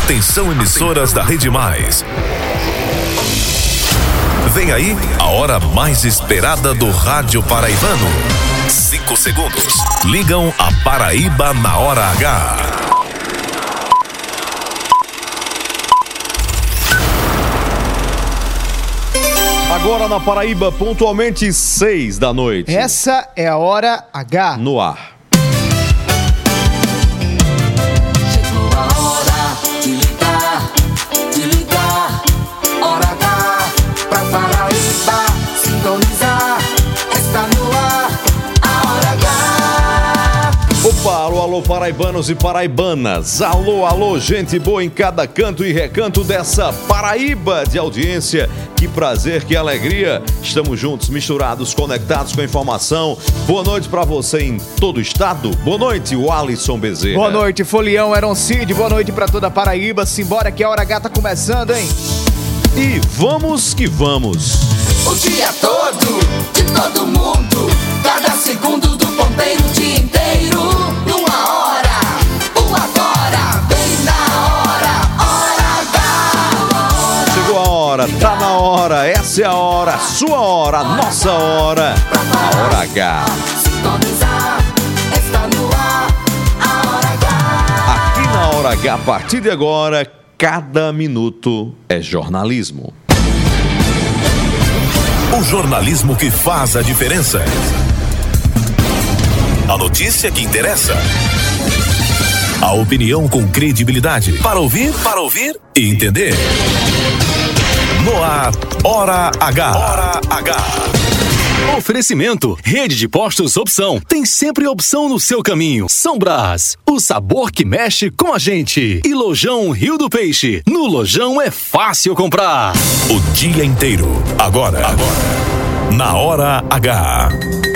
Atenção, emissoras da Rede Mais. Vem aí a hora mais esperada do rádio paraibano. 5 segundos. Ligam a Paraíba na hora H. Agora na Paraíba, pontualmente 6 da noite. Essa é a hora H. No ar. Chegou a hora de ligar, hora H pra Paraíba sintonizar. Está no ar, a hora H. Opa, alô, paraibanos e paraibanas. Alô, gente boa em cada canto e recanto dessa Paraíba de audiência. Que prazer, que alegria. Estamos juntos, misturados, conectados com a informação. Boa noite pra você em todo o estado. Boa noite, o Alisson Bezerra. Boa noite, Folião, Eron Cid. Boa noite pra toda a Paraíba. Simbora que a hora H tá começando, hein? E vamos que vamos. O dia todo, de todo mundo, cada segundo do ponteiro, o dia inteiro, numa hora, o agora, bem na hora H. Chegou a hora, tá na hora, essa é a hora, sua hora, nossa hora, a hora H. Sintonizar, está no ar, a hora H. Aqui na hora H, a partir de agora, cada minuto é jornalismo. O jornalismo que faz a diferença. A notícia que interessa. A opinião com credibilidade. Para ouvir e entender. No ar, Hora H. Hora H. Oferecimento, Rede de Postos Opção. Tem sempre opção no seu caminho. São Brás, o sabor que mexe com a gente. E Lojão Rio do Peixe. No Lojão é fácil comprar. O dia inteiro. Agora. Na Hora H.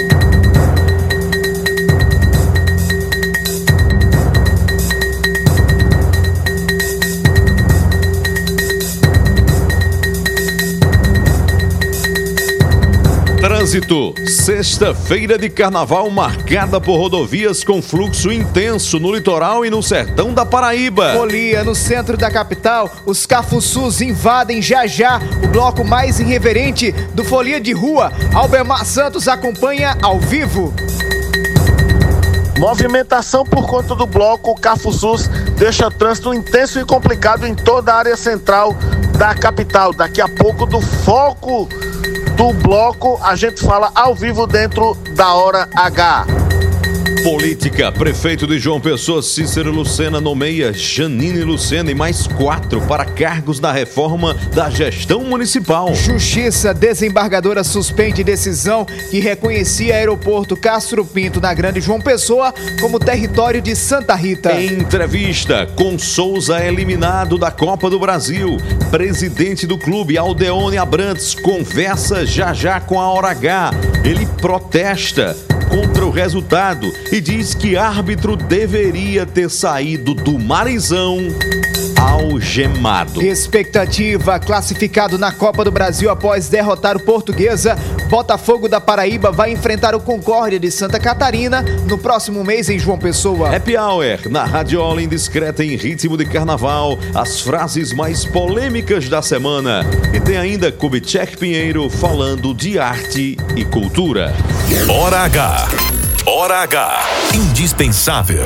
Trânsito, sexta-feira de carnaval marcada por rodovias com fluxo intenso no litoral e no sertão da Paraíba. Folia, no centro da capital, os cafuçus invadem já o bloco mais irreverente do Folia de Rua. Albemar Santos acompanha ao vivo. Movimentação por conta do bloco Cafuçus deixa trânsito intenso e complicado em toda a área central da capital. Daqui a pouco, do foco do bloco, a gente fala ao vivo dentro da hora H. Política, prefeito de João Pessoa, Cícero Lucena, nomeia Janine Lucena e mais 4 para cargos da reforma da gestão municipal. Justiça, desembargadora suspende decisão que reconhecia aeroporto Castro Pinto na Grande João Pessoa como território de Santa Rita. Entrevista, com Souza eliminado da Copa do Brasil. Presidente do clube, Aldeone Abrantes, conversa já com a hora H. Ele protesta contra o resultado e diz que árbitro deveria ter saído do Marizão algemado. Expectativa, classificado na Copa do Brasil após derrotar o Portuguesa, Botafogo da Paraíba vai enfrentar o Concórdia de Santa Catarina no próximo mês em João Pessoa. Happy Hour, na radiola indiscreta em ritmo de carnaval, as frases mais polêmicas da semana. E tem ainda Kubitschek Pinheiro falando de arte e cultura. Hora H. Hora H. Indispensável.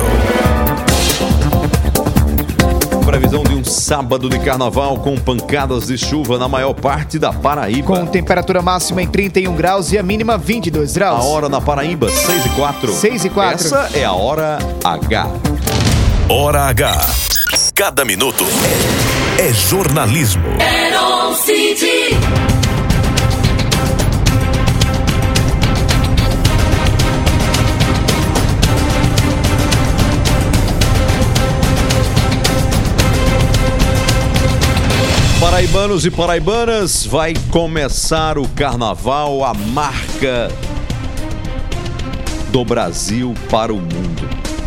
Previsão de um sábado de carnaval com pancadas de chuva na maior parte da Paraíba. Com temperatura máxima em 31 graus e a mínima 22 graus. A hora na Paraíba, 6h04. 6h04. Essa é a hora H. Hora H. Cada minuto é jornalismo. Eron Cid. Paraibanos e paraibanas, vai começar o carnaval, a marca do Brasil para o mundo.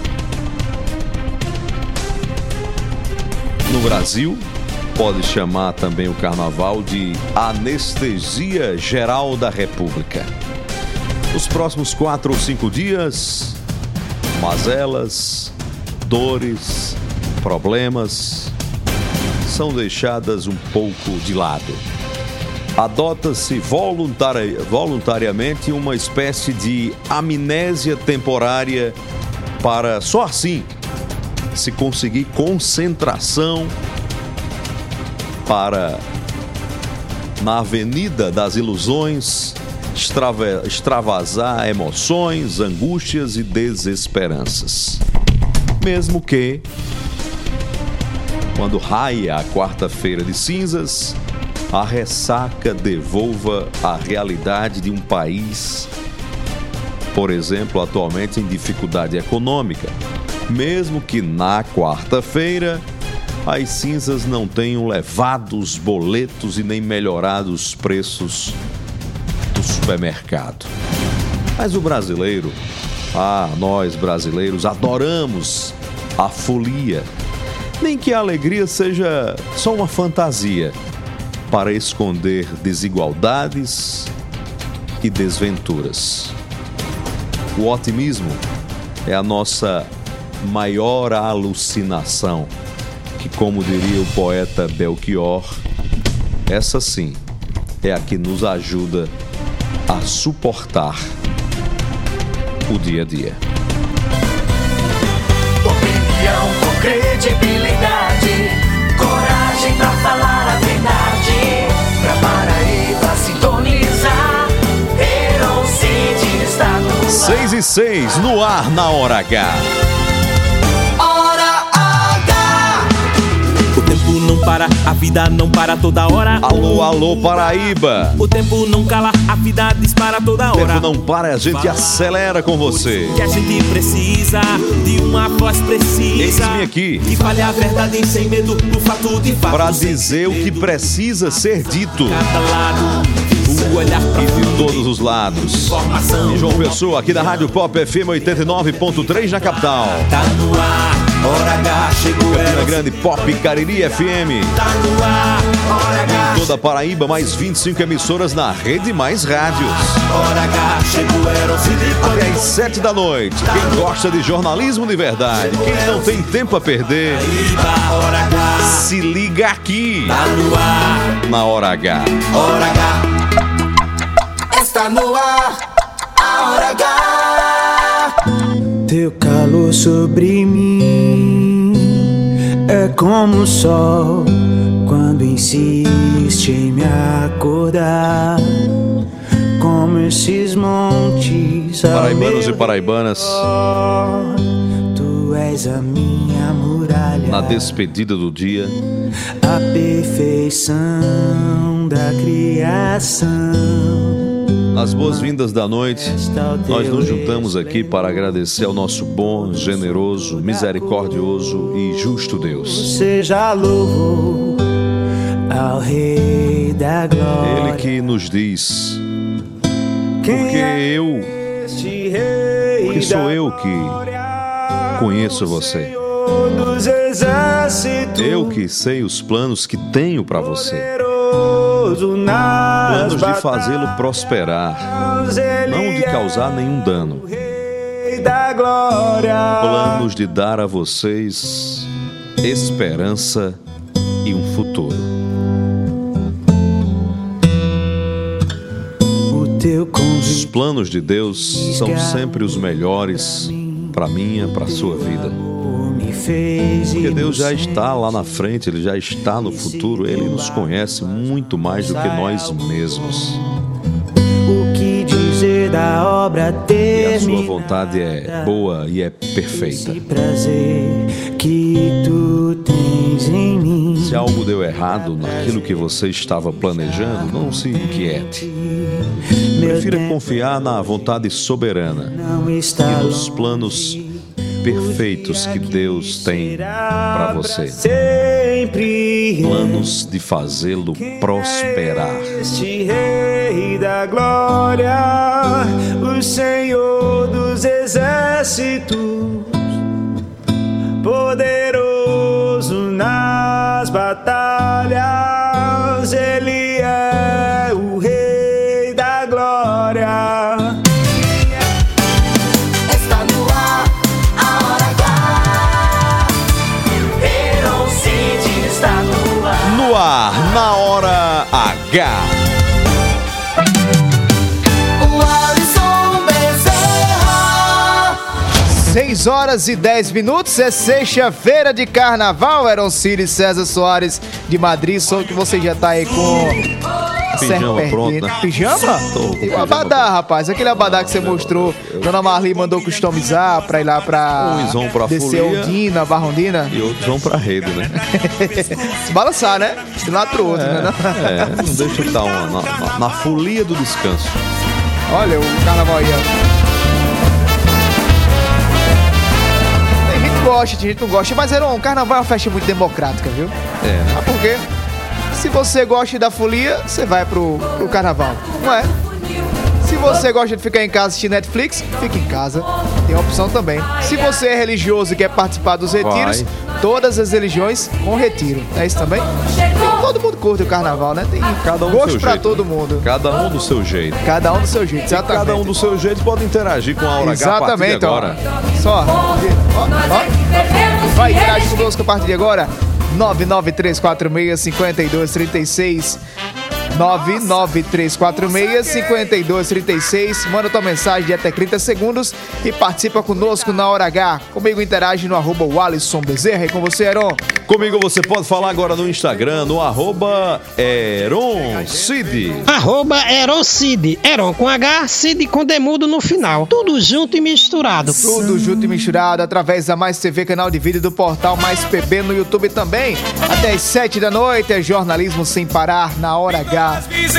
No Brasil, pode chamar também o carnaval de anestesia geral da República. Os próximos 4 ou 5 dias, mazelas, dores, problemas, são deixadas um pouco de lado. Adota-se voluntariamente uma espécie de amnésia temporária para só assim se conseguir concentração para, na avenida das ilusões, extravasar emoções, angústias e desesperanças. Mesmo que, quando raia a quarta-feira de cinzas, a ressaca devolva a realidade de um país, por exemplo, atualmente em dificuldade econômica. Mesmo que na quarta-feira as cinzas não tenham levado os boletos e nem melhorado os preços do supermercado. Mas o brasileiro, nós brasileiros adoramos a folia, nem que a alegria seja só uma fantasia para esconder desigualdades e desventuras. O otimismo é a nossa maior alucinação, que, como diria o poeta Belchior, essa sim é a que nos ajuda a suportar o dia a dia. Opinião com credibilidade, coragem pra falar a verdade, pra Paraíba sintonizar, Herocide está no ar. 6:06 no ar na Hora H. Hora H. O tempo não para, a vida não para toda hora. Alô, alô, Paraíba. O tempo não cala, a vida dispara toda hora. O tempo não para, a gente acelera com você. Que a gente precisa de uma voz precisa. Eis-me aqui. Que fale a verdade sem medo do fato de fato. Para dizer o que precisa ser dito. Cada lado, o olhar pra E de todos os lados. E João Pessoa, aqui da Rádio Pop FM 89.3 na capital. Tá no ar, Hora H chegou. Campina Grande Pop Cariri FM. Tá no ar, Hora H. Toda a Paraíba, mais 25 emissoras na Rede Mais Rádios. Hora H chegou, Herocide. Até às 7 da noite. Quem gosta de jornalismo de verdade, quem não tem tempo a perder, Hora H. se liga aqui Tá no ar, na Hora H. Hora H. Está no ar, a Hora H. Teu calor sobre mim é como o sol quando insiste em me acordar, como esses montes ao Paraibanos e meu paraibanas, redor. Tu és a minha muralha, na despedida do dia, a perfeição da criação. nas boas-vindas da noite, nós nos juntamos aqui para agradecer ao nosso bom, generoso, misericordioso e justo Deus. Seja louvo ao Rei da Glória. Ele que nos diz, porque sou eu que conheço você. Eu que sei os planos que tenho para você. Planos de fazê-lo prosperar, não de causar nenhum dano. Planos de dar a vocês esperança e um futuro. Os planos de Deus são sempre os melhores para minha, para a sua vida. Porque Deus já está lá na frente, Ele já está no futuro, Ele nos conhece muito mais do que nós mesmos. O que dizer da obra E a sua vontade é boa e é perfeita. esse prazer que tu tens em mim. Se algo deu errado naquilo que você estava planejando, não se inquiete. Prefira confiar na vontade soberana Não está e nos planos perfeitos que Deus tem para você. sempre Planos de fazê-lo prosperar. este Rei da Glória, o Senhor dos exércitos, poderoso nas batalhas, Ele é o Rei da Glória. Está no ar, a Hora H. Herocide está no H. O Alisson Bezerra. 6 horas e 10 minutos, é sexta-feira de carnaval, Heron Ciro e César Soares de Madrid, só que você já tá aí com... Pijama pronto, né? Pijama? E o abadá, rapaz, aquele abadá que você mostrou, Dona Marli mandou customizar pra ir lá pra... Uns vão pra descer folia Ondina, Barra Ondina. E outros vão pra rede, né? Se balançar, né? De um lado pro outro, né? Não deixa eu dar na folia do descanso. Olha o carnaval aí, ó. Tem gente que gosta, tem gente que não gosta, mas o carnaval é uma festa muito democrática, viu? Né? Ah, por quê? Se você gosta da folia, você vai pro carnaval, não é? Se você gosta de ficar em casa assistir Netflix, fica em casa. Tem a opção também. Se você é religioso e quer participar dos retiros, todas as religiões com retiro. É isso também? Todo mundo curte o carnaval, né? Tem Cada um gosto do seu pra jeito, todo né? mundo. Cada um do seu jeito. Cada um do seu jeito, exatamente. Cada um do seu jeito pode interagir com a Hora H a partir de Exatamente, ó. agora. Só. Ó. Vai interagir conosco a partir de agora. 99346-5236. 99346-5236. Manda tua mensagem de até 30 segundos e participa conosco na Hora H. Comigo interage no @Alisson Bezerra. E com você, Heron. Comigo você pode falar agora no Instagram, no @EronCid. @EronCid. Heron com H, Cid com demudo no final. Tudo junto e misturado. Tudo junto e misturado através da Mais TV, canal de vídeo do portal Mais PB no YouTube também. Até às 7 da noite é jornalismo sem parar na Hora H.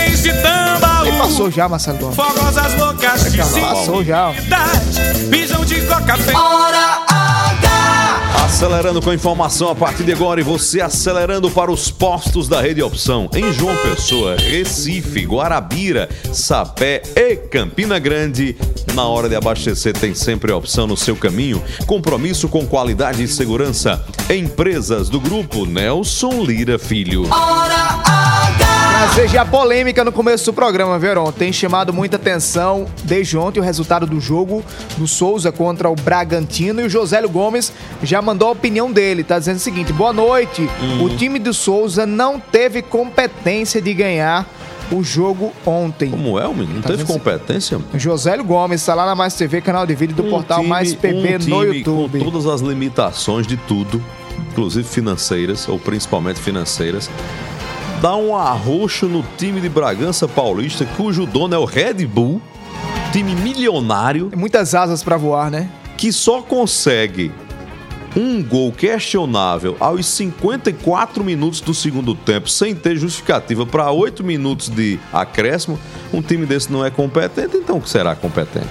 E passou já, Marcelo Gomes. Fogosas loucas de Passou já. Bijão de coca feita. Hora H. Acelerando com a informação a partir de agora e você acelerando para os postos da Rede Opção em João Pessoa, Recife, Guarabira, Sapé e Campina Grande. Na hora de abastecer tem sempre a opção no seu caminho. Compromisso com qualidade e segurança. Empresas do grupo Nelson Lira Filho. Hora H. Trazer já polêmica no começo do programa, Verão. Tem chamado muita atenção desde ontem o resultado do jogo do Souza contra o Bragantino. E o Josélio Gomes já mandou a opinião dele. Tá dizendo o seguinte: boa noite. O time do Souza não teve competência de ganhar o jogo ontem. Como é, menino? Não teve competência? Josélio Gomes está lá na Mais TV, canal de vídeo do portal Mais PB no YouTube. Com todas as limitações de tudo, inclusive financeiras, ou principalmente financeiras, dá um arroxo no time de Bragança Paulista, cujo dono é o Red Bull, time milionário. Tem muitas asas para voar, né? Que só consegue um gol questionável aos 54 minutos do segundo tempo, sem ter justificativa para 8 minutos de acréscimo. Um time desse não é competente, então o que será competente?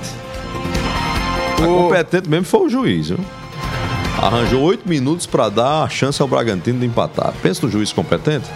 A competente mesmo foi o juiz, viu? Arranjou 8 minutos para dar a chance ao Bragantino de empatar. Pensa no juiz competente?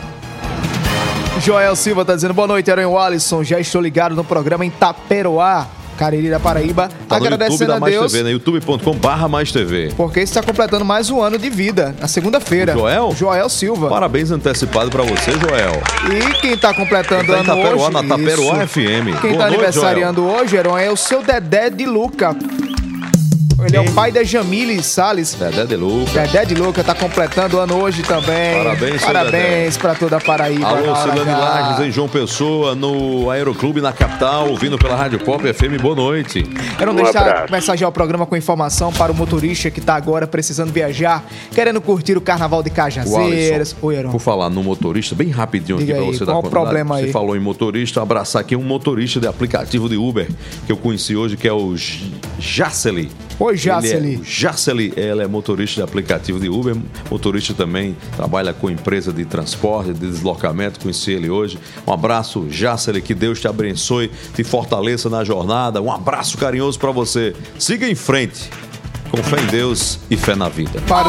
Joel Silva tá dizendo: boa noite, Aaron Alisson. Já estou ligado no programa em Taperoá, Cariri da Paraíba. Tá no agradecendo YouTube da a Mais Deus, TV, né? youtube.com/MaisTV. porque está completando mais um ano de vida, na segunda-feira. Joel? Joel Silva. Parabéns antecipado para você, Joel. E quem tá completando Tá em ano Taperoá, hoje... na Taperoá isso. FM. Quem Boa tá noite, aniversariando hoje, Aaron, é o seu Dedé de Luca. Ele é o pai da Jamile Salles. Dedé de Luca. Dedé de Luca tá completando o ano hoje também. Parabéns, seu Parabéns pra toda a Paraíba. Alô, na Hora Silane H. Lages, em João Pessoa, no Aeroclube, na capital, ouvindo pela Rádio Pop FM. Boa noite. Eu não deixar começar já o programa com informação para o motorista que tá agora precisando viajar, querendo curtir o Carnaval de Cajazeiras. Oi, Heron. Por falar no motorista, bem rapidinho Diga aqui pra aí, você qual dar o problema Você aí? falou em motorista, abraçar aqui um motorista de aplicativo de Uber que eu conheci hoje, que é o Jaceli. Oi, Jaceli. Jaceli, ela é motorista de aplicativo de Uber, motorista também, trabalha com empresa de transporte, de deslocamento, conheci ele hoje. Um abraço, Jaceli, que Deus te abençoe, te fortaleça na jornada. Um abraço carinhoso pra você. Siga em frente, com fé em Deus e fé na vida. Para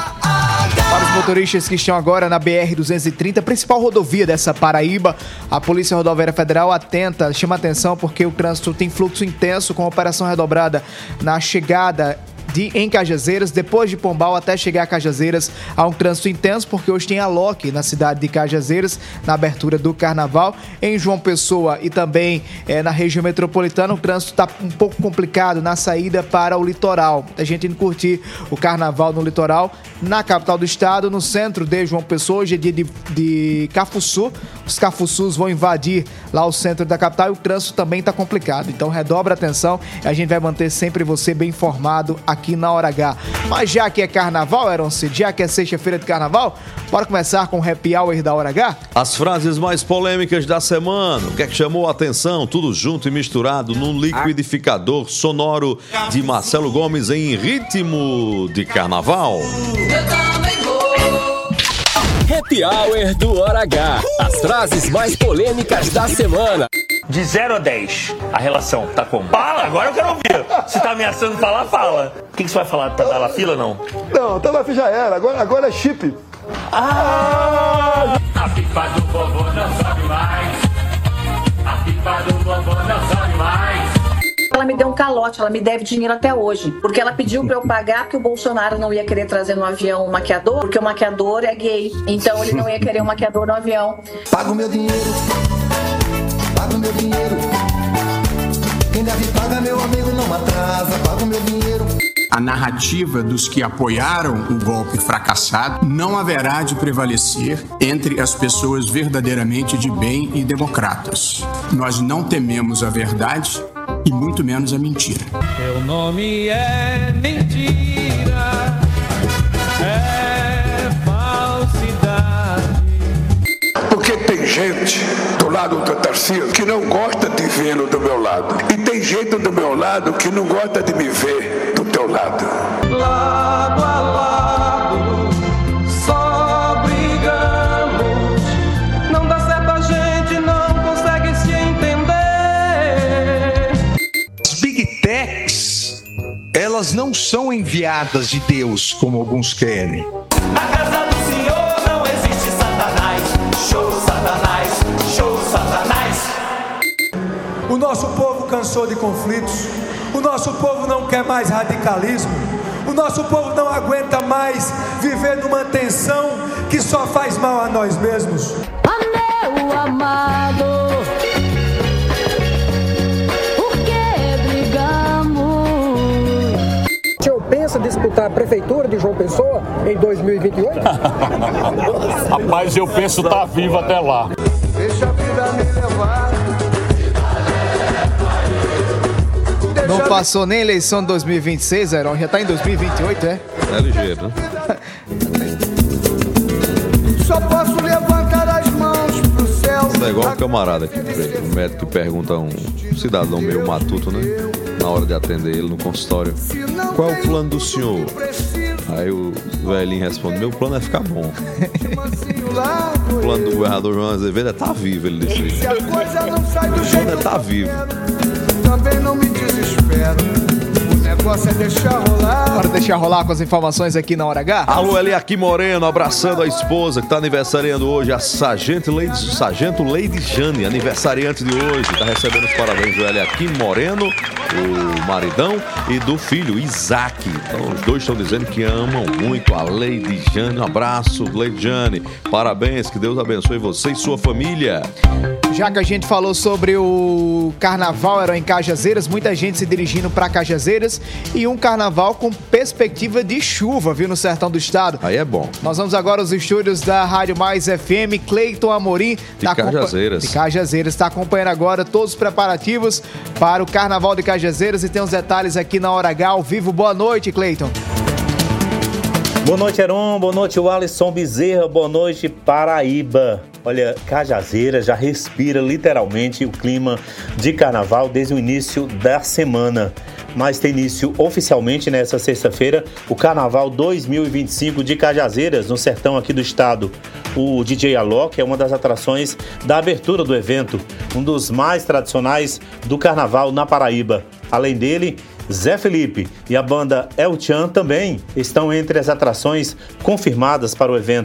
os motoristas que estão agora na BR-230, principal rodovia dessa Paraíba, a Polícia Rodoviária Federal chama atenção porque o trânsito tem fluxo intenso com operação redobrada na chegada em Cajazeiras. Depois de Pombal até chegar a Cajazeiras há um trânsito intenso, porque hoje tem a Loki na cidade de Cajazeiras, na abertura do Carnaval. Em João Pessoa e também na região metropolitana, o trânsito está um pouco complicado na saída para o litoral. Muita gente indo curtir o Carnaval no litoral. Na capital do estado, no centro de João Pessoa, hoje é dia de Cafuçu. Os cafuçus vão invadir lá o centro da capital e o trânsito também está complicado. Então redobra a atenção e a gente vai manter sempre você bem informado aqui na Hora H. Mas já que é Carnaval, Heron Cid, já que é sexta-feira de Carnaval, bora começar com o Happy Hour da Hora H? As frases mais polêmicas da semana. O que é que chamou a atenção? Tudo junto e misturado num liquidificador sonoro de Marcelo Gomes em ritmo de Carnaval. Happy Hour do Hora H. As frases mais polêmicas da semana. De 0 a 10, a relação tá como? Fala, agora eu quero ouvir. Se tá ameaçando falar, fala. O que você vai falar? Tá na fila, não? Não, tá na fila já era. Agora é chip. A pipa do vovô não sobe mais. A pipa do vovô não sobe mais. Ela me deu um calote, ela me deve dinheiro até hoje. Porque ela pediu pra eu pagar, porque o Bolsonaro não ia querer trazer no avião um maquiador, porque o maquiador é gay. Então ele não ia querer um maquiador no avião. Paga o meu dinheiro. Paga o meu dinheiro. Quem deve pagar, meu amigo, não atrasa. Paga o meu dinheiro. A narrativa dos que apoiaram o golpe fracassado não haverá de prevalecer entre as pessoas verdadeiramente de bem e democratas. Nós não tememos a verdade e muito menos a mentira. Teu nome é mentira, é falsidade. Porque tem gente do lado do Tarcísio que não gosta de vê-lo do meu lado. E tem gente do meu lado que não gosta de me ver do teu lado. Lado a lado, só brigamos. Não dá certo, a gente não consegue se entender. As Big Techs, elas não são enviadas de Deus, como alguns querem. Na casa do Senhor não existe Satanás. Show Satanás, show Satanás. O nosso povo cansou de conflitos. O nosso povo não quer mais radicalismo. O nosso povo não aguenta mais viver numa tensão que só faz mal a nós mesmos. Meu amado, por que brigamos? O senhor pensa disputar a prefeitura de João Pessoa em 2028? Rapaz, eu penso estar vivo até lá. Deixa a vida me levar. Não passou nem a eleição de 2026, Heron, já tá em 2028, é? É ligeiro, né? Só posso levantar as mãos pro céu. Isso é igual um camarada aqui, o médico que pergunta a um cidadão meio matuto, né? Na hora de atender ele no consultório. Qual é o plano do senhor? Aí o velhinho responde, meu plano é ficar bom. O plano do governador João Azevedo é estar vivo, ele disse. Se a coisa não sai do O jeito plano é estar vivo. também não me desespero. O negócio é deixar rolar. Bora deixar rolar com as informações aqui na Hora H? Alô, Eliakim Moreno, abraçando a esposa que está aniversariando hoje, a Sargento Lady Jane, aniversariante de hoje. Está recebendo os parabéns do Eliakim Moreno, o maridão, e do filho, Isaac. Então, os dois estão dizendo que amam muito a Lady Jane. Um abraço, Lady Jane. Parabéns, que Deus abençoe você e sua família. Já que a gente falou sobre o carnaval, era em Cajazeiras, muita gente se dirigindo para Cajazeiras e um carnaval com perspectiva de chuva, viu, no sertão do estado. Aí é bom. Nós vamos agora aos estúdios da Rádio Mais FM, Cleiton Amorim. De Cajazeiras. De Cajazeiras, está acompanhando agora todos os preparativos para o carnaval de Cajazeiras e tem os detalhes aqui na Hora H ao vivo. Boa noite, Cleiton. Boa noite, Heron. Boa noite, Alisson Bezerra. Boa noite, Paraíba. Olha, Cajazeiras já respira literalmente o clima de carnaval desde o início da semana. Mas tem início oficialmente nessa sexta-feira o Carnaval 2025 de Cajazeiras, no sertão aqui do estado. O DJ Alok é uma das atrações da abertura do evento, um dos mais tradicionais do carnaval na Paraíba. Além dele, Zé Felipe e a banda El Chan também estão entre as atrações confirmadas para o evento.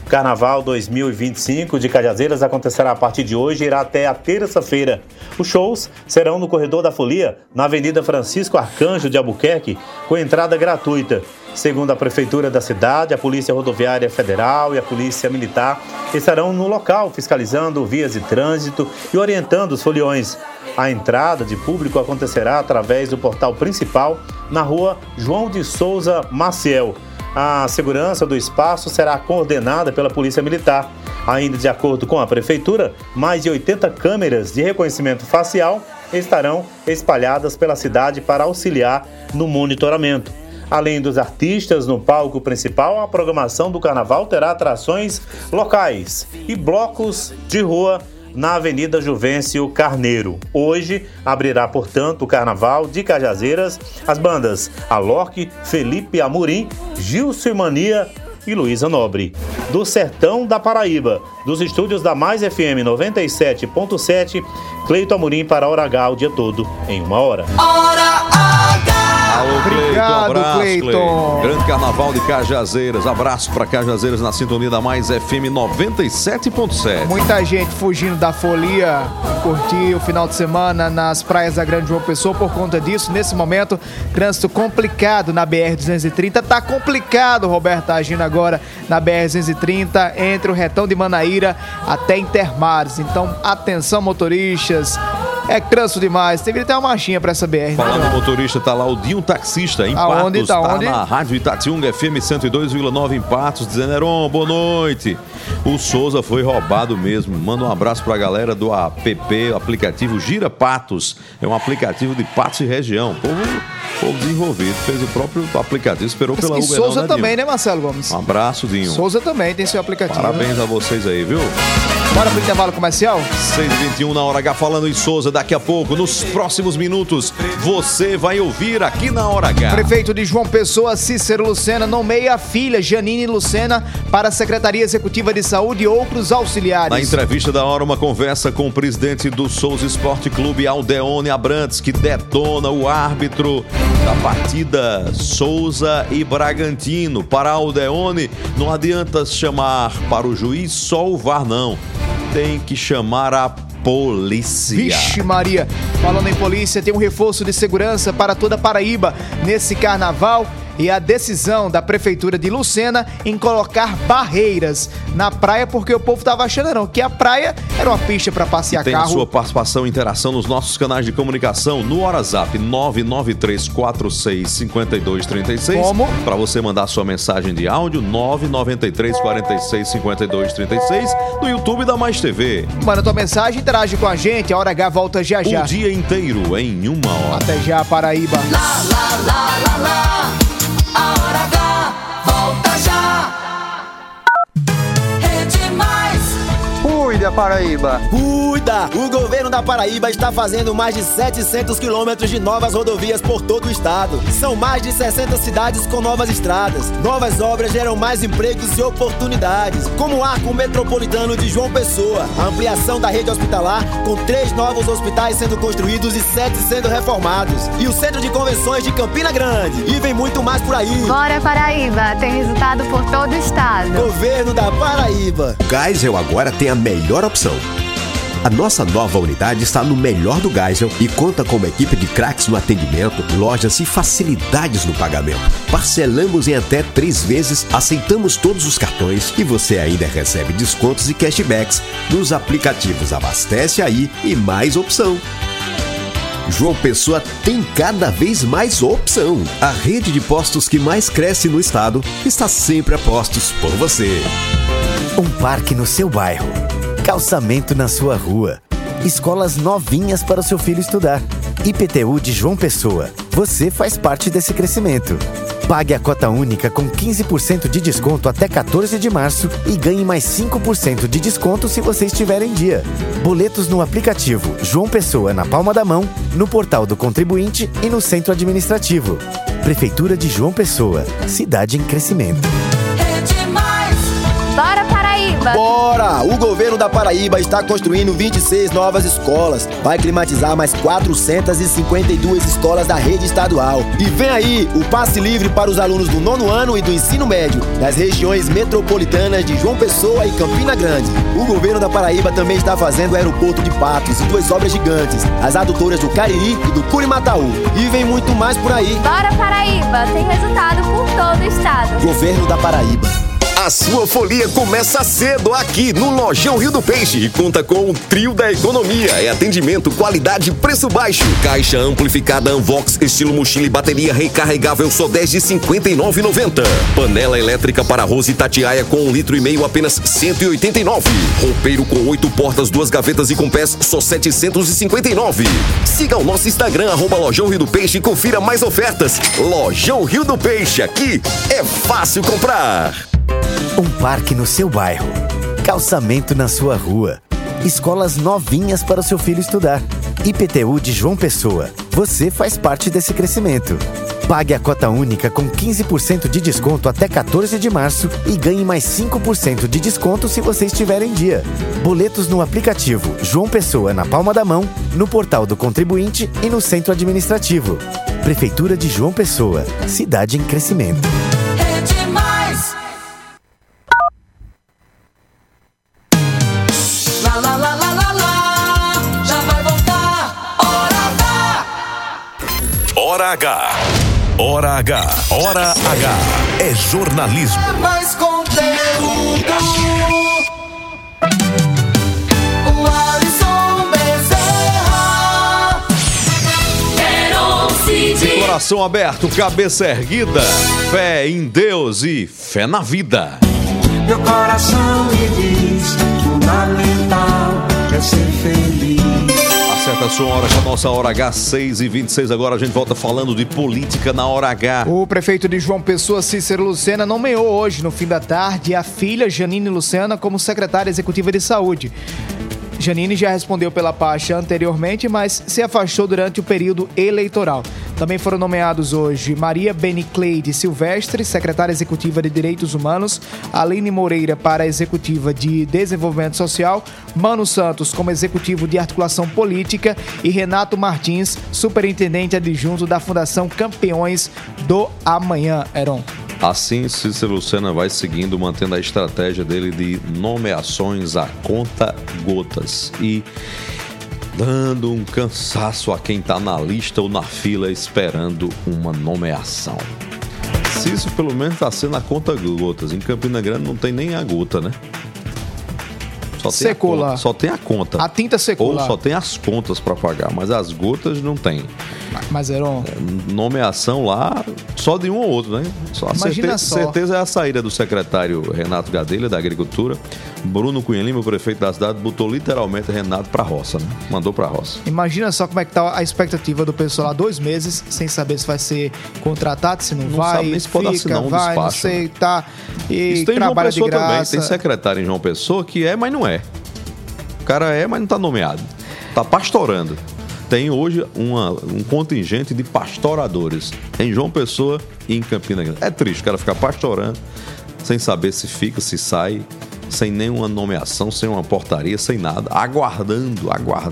Carnaval 2025 de Cajazeiras acontecerá a partir de hoje e irá até a terça-feira. Os shows serão no Corredor da Folia, na Avenida Francisco Arcanjo de Albuquerque, com entrada gratuita. Segundo a Prefeitura da cidade, a Polícia Rodoviária Federal e a Polícia Militar estarão no local fiscalizando vias de trânsito e orientando os foliões. A entrada de público acontecerá através do portal principal na rua João de Souza Maciel. A segurança do espaço será coordenada pela Polícia Militar. Ainda de acordo com a Prefeitura, mais de 80 câmeras de reconhecimento facial estarão espalhadas pela cidade para auxiliar no monitoramento. Além dos artistas no palco principal, a programação do Carnaval terá atrações locais e blocos de rua na Avenida Juvencio Carneiro. Hoje abrirá, portanto, o Carnaval de Cajazeiras as bandas Alok, Felipe Amorim, Gilson e Mania e Luísa Nobre. Do Sertão da Paraíba, dos estúdios da Mais FM 97.7, Cleito Amorim para a Hora H o dia todo, em 1 hora. Alô, Obrigado, Cleiton, abraço, Cleiton. Grande Carnaval de Cajazeiras. Abraço para Cajazeiras na sintonia da Mais FM 97.7. Muita gente fugindo da folia, curtir o final de semana nas praias da Grande João Pessoa por conta disso. Nesse momento, trânsito complicado na BR-230. Tá complicado, Roberto, agindo agora na BR-230 entre o Retão de Manaíra até Intermares. Então, atenção, motoristas. É trânsito demais. Deveria ter uma marchinha pra essa BR. Falando em motorista, tá lá o Dinho Taxista, em Aonde? Patos. Tá tá onde? na Rádio Itatiunga FM 102,9 em Patos, dizendo: Heron, boa noite. O Souza foi roubado mesmo. Manda um abraço pra galera do app, aplicativo Gira Patos. É um aplicativo de Patos e região. Povo desenvolvido, fez o próprio aplicativo, esperou pela E Uber. Souza também, né, Marcelo Gomes? Um abraço, Dinho. Souza também tem seu aplicativo. Parabéns a vocês aí, viu? Bora pro intervalo comercial? 6h21 na Hora H, falando em Souza. Daqui a pouco, nos próximos minutos, você vai ouvir aqui na Hora H. Prefeito de João Pessoa, Cícero Lucena, nomeia a filha Janine Lucena para a Secretaria Executiva de Saúde e outros auxiliares. Na entrevista da hora, uma conversa com o presidente do Souza Esporte Clube, Aldeone Abrantes, que detona o árbitro da partida Souza e Bragantino. Para Aldeone, não adianta chamar para o juiz só o VAR, não. Tem que chamar a polícia. Vixe Maria, falando em polícia, tem um reforço de segurança para toda Paraíba nesse carnaval e a decisão da Prefeitura de Lucena em colocar barreiras na praia, porque o povo tava achando que a praia era uma pista para passear tem carro. a sua participação e interação nos nossos canais de comunicação no WhatsApp 993465236. Como? Para você mandar sua mensagem de áudio 993465236 no YouTube da Mais TV. Manda tua mensagem, interage com a gente, a Hora H volta já já. O dia inteiro em 1 hora. Até já, Paraíba. A Hora H volta já. Rede Mais. Cuida, Paraíba! Cuida! O governo da Paraíba está fazendo mais de 700 quilômetros de novas rodovias por todo o estado. São mais de 60 cidades com novas estradas. Novas obras geram mais empregos e oportunidades, como o Arco Metropolitano de João Pessoa, a ampliação da rede hospitalar, com 3 novos hospitais sendo construídos e 7 sendo reformados, e o Centro de Convenções de Campina Grande. E vem muito mais por aí. Bora, Paraíba! Tem resultado por todo o estado. Governo da Paraíba. O Geisel agora tem a melhor opção. A nossa nova unidade está no melhor do Geisel e conta com uma equipe de craques no atendimento, lojas e facilidades no pagamento. Parcelamos em até 3 vezes, aceitamos todos os cartões e você ainda recebe descontos e cashbacks nos aplicativos Abastece Aí e Mais Opção. João Pessoa tem cada vez mais opção. A rede de postos que mais cresce no estado está sempre a postos por você. Um parque no seu bairro, calçamento na sua rua, escolas novinhas para o seu filho estudar. IPTU de João Pessoa, você faz parte desse crescimento. Pague a cota única com 15% de desconto até 14 de março e ganhe mais 5% de desconto se você estiver em dia. Boletos no aplicativo João Pessoa na palma da mão, no portal do contribuinte e no centro administrativo. Prefeitura de João Pessoa, cidade em crescimento. Bora, Paraíba! Bora! O governo da Paraíba está construindo 26 novas escolas. Vai climatizar mais 452 escolas da rede estadual. E vem aí o passe livre para os alunos do 9º ano e do ensino médio, das regiões metropolitanas de João Pessoa e Campina Grande. O governo da Paraíba também está fazendo o aeroporto de Patos e 2 obras gigantes, as adutoras do Cariri e do Curimataú. E vem muito mais por aí. Bora, Paraíba! Tem resultado por todo o estado. Governo da Paraíba. A sua folia começa cedo aqui no Lojão Rio do Peixe e conta com o trio da economia. É atendimento, qualidade, preço baixo. Caixa amplificada Unvox, estilo mochila e bateria recarregável, só 10 de R$ 59,90. Panela elétrica para arroz e tatiaia com 1,5 litro, apenas R$ 189. Roupeiro com 8 portas, 2 gavetas e com pés, só R$ 759. Siga o nosso Instagram, @Lojão Rio do Peixe e confira mais ofertas. Lojão Rio do Peixe, aqui é fácil comprar. Um parque no seu bairro, calçamento na sua rua, escolas novinhas para o seu filho estudar. IPTU de João Pessoa, você faz parte desse crescimento. Pague a cota única com 15% de desconto até 14 de março e ganhe mais 5% de desconto se você estiver em dia. Boletos no aplicativo João Pessoa na palma da mão, no portal do contribuinte e no centro administrativo. Prefeitura de João Pessoa, cidade em crescimento. Hora H. Hora H. Hora H. É jornalismo. É mais conteúdo. O Alisson Bezerra. Coração aberto, cabeça erguida. Fé em Deus e fé na vida. Meu coração me diz: fundamental é ser feliz. Acerta a sua hora com a nossa Hora H, 6h26. Agora a gente volta falando de política na Hora H. O prefeito de João Pessoa, Cícero Lucena, nomeou hoje, no fim da tarde, a filha Janine Lucena como secretária executiva de saúde. Janine já respondeu pela pasta anteriormente, mas se afastou durante o período eleitoral. Também foram nomeados hoje Maria Benicleide Silvestre, secretária executiva de Direitos Humanos, Aline Moreira para a executiva de Desenvolvimento Social, Mano Santos como executivo de Articulação Política e Renato Martins, superintendente adjunto da Fundação Campeões do Amanhã. Heron. Assim, Cícero Lucena vai seguindo, mantendo a estratégia dele de nomeações a conta-gotas e dando um cansaço a quem está na lista ou na fila esperando uma nomeação. Cícero pelo menos está sendo a conta-gotas. Em Campina Grande não tem nem a gota, né? Secou lá. Só tem a conta. A tinta secou ou lá. só tem as contas para pagar, mas as gotas não tem. Mas Heron... Nomeação lá só de um ou outro, né? Imagina só. Certeza é a saída do secretário Renato Gadelha, da Agricultura. Bruno Cunha Lima, o prefeito da cidade, botou literalmente Renato pra roça, né? Mandou pra roça. Imagina só como é que tá a expectativa do pessoal lá, 2 meses, sem saber se vai ser contratado, se não vai, sabe nem se pode assinar um vai, despacho, não sei, né? tá. E isso tem em João trabalha de Pessoa também. graça. Tem secretário em João Pessoa que é, mas não é. O cara é, mas não tá nomeado. Tá pastorando. Tem hoje um contingente de pastoradores em João Pessoa e em Campina Grande. É triste o cara ficar pastorando, sem saber se fica, se sai, sem nenhuma nomeação, sem uma portaria, sem nada, aguardando.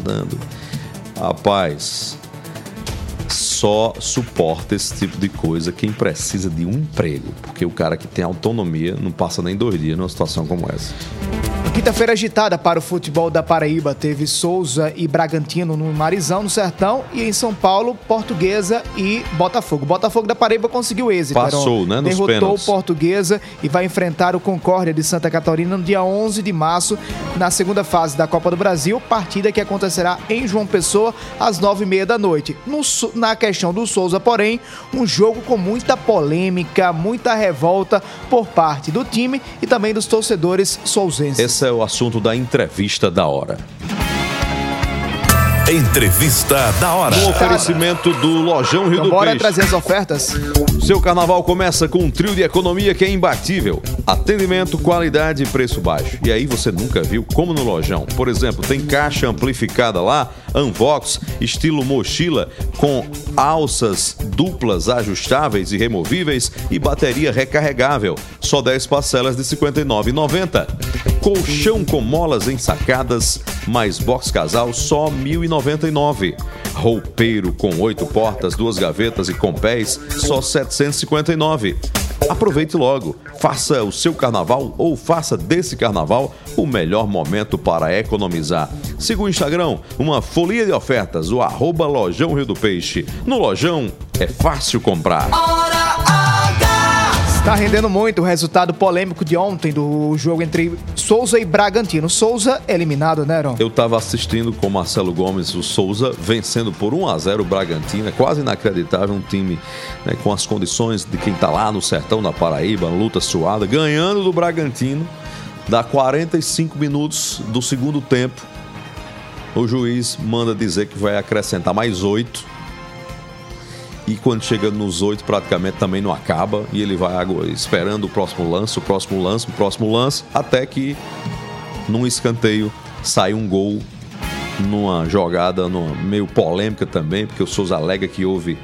Rapaz, só suporta esse tipo de coisa quem precisa de um emprego, porque o cara que tem autonomia não passa nem 2 dias numa situação como essa. Quinta-feira agitada para o futebol da Paraíba. Teve Souza e Bragantino no Marizão, no Sertão, e em São Paulo, Portuguesa e Botafogo. Botafogo da Paraíba conseguiu êxito. Passou, né? Nos derrotou pênaltis. Portuguesa e vai enfrentar o Concórdia de Santa Catarina no dia 11 de março, na segunda fase da Copa do Brasil, partida que acontecerá em João Pessoa às 9h30 da noite. Na questão do Souza, porém, um jogo com muita polêmica, muita revolta por parte do time e também dos torcedores souzenses. Esse é o assunto da entrevista da hora. Entrevista da hora. No oferecimento do Lojão Rio do Bora Peixe. trazer as ofertas. Seu carnaval começa com um trio de economia que é imbatível. Atendimento, qualidade e preço baixo. E aí você nunca viu como no Lojão. Por exemplo, tem caixa amplificada lá, Unvox, estilo mochila, com alças duplas ajustáveis e removíveis e bateria recarregável. Só 10 parcelas de R$ 59,90. Colchão com molas ensacadas, mais box casal, só R$ 1.099. Roupeiro com 8 portas, 2 gavetas e com pés, só R$ 759. Aproveite logo, faça o seu carnaval ou faça desse carnaval o melhor momento para economizar. Siga o Instagram, uma folia de ofertas, o @Lojão Rio do Peixe. No Lojão é fácil comprar. Tá rendendo muito o resultado polêmico de ontem do jogo entre Souza e Bragantino. Souza eliminado, né, Heron? Eu estava assistindo com Marcelo Gomes, o Souza, vencendo por 1-0 o Bragantino. É quase inacreditável um time, né, com as condições de quem está lá no sertão da Paraíba, luta suada, ganhando do Bragantino. Dá 45 minutos do segundo tempo. O juiz manda dizer que vai acrescentar mais 8. E quando chega nos 8, praticamente também não acaba. E ele vai esperando o próximo lance, até que num escanteio sai um gol numa jogada meio polêmica também, porque o Souza alega que houve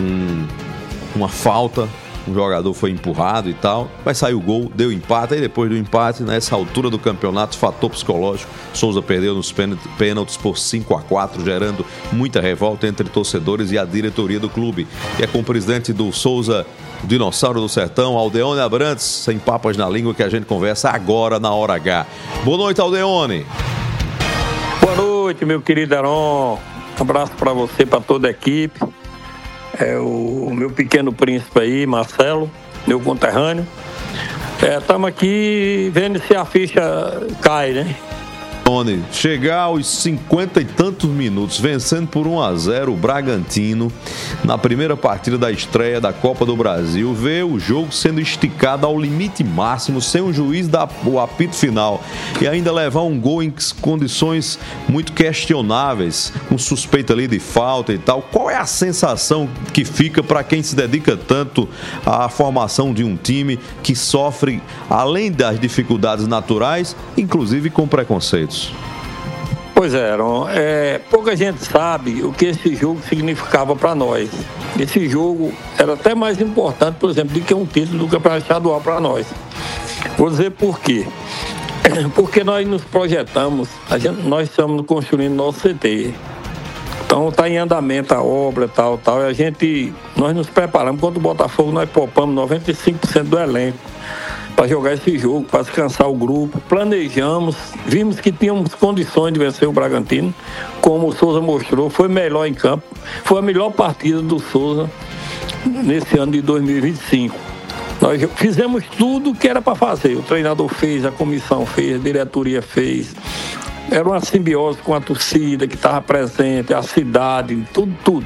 uma falta, um jogador foi empurrado e tal, mas saiu o gol, deu empate, aí depois do empate, nessa altura do campeonato, fator psicológico, Souza perdeu nos pênaltis por 5-4, gerando muita revolta entre torcedores e a diretoria do clube. E é com o presidente do Souza, Dinossauro do Sertão, Aldeone Abrantes, sem papas na língua, que a gente conversa agora na Hora H. Boa noite, Aldeone. Boa noite, meu querido Heron. Um abraço para você, para toda a equipe. É o meu pequeno príncipe aí, Marcelo, meu conterrâneo. Estamos aqui vendo se a ficha cai, né? Chegar aos 50 e tantos minutos, vencendo por 1-0 o Bragantino, na primeira partida da estreia da Copa do Brasil, ver o jogo sendo esticado ao limite máximo, sem o juiz dar o apito final, e ainda levar um gol em condições muito questionáveis, com suspeita ali de falta e tal. Qual é a sensação que fica para quem se dedica tanto à formação de um time que sofre, além das dificuldades naturais, inclusive com preconceitos? Pois é, Heron, pouca gente sabe o que esse jogo significava para nós. Esse jogo era até mais importante, por exemplo, do que um título do Campeonato Estadual para nós. Vou dizer por quê. Porque nós nos projetamos, nós estamos construindo nosso CT. Então está em andamento a obra, tal, e nós nos preparamos. Contra o Botafogo, nós poupamos 95% do elenco para jogar esse jogo, para descansar o grupo. Planejamos, vimos que tínhamos condições de vencer o Bragantino, como o Souza mostrou, foi melhor em campo, foi a melhor partida do Souza nesse ano de 2025. Nós fizemos tudo o que era para fazer, o treinador fez, a comissão fez, a diretoria fez. Era uma simbiose com a torcida que estava presente, a cidade, tudo.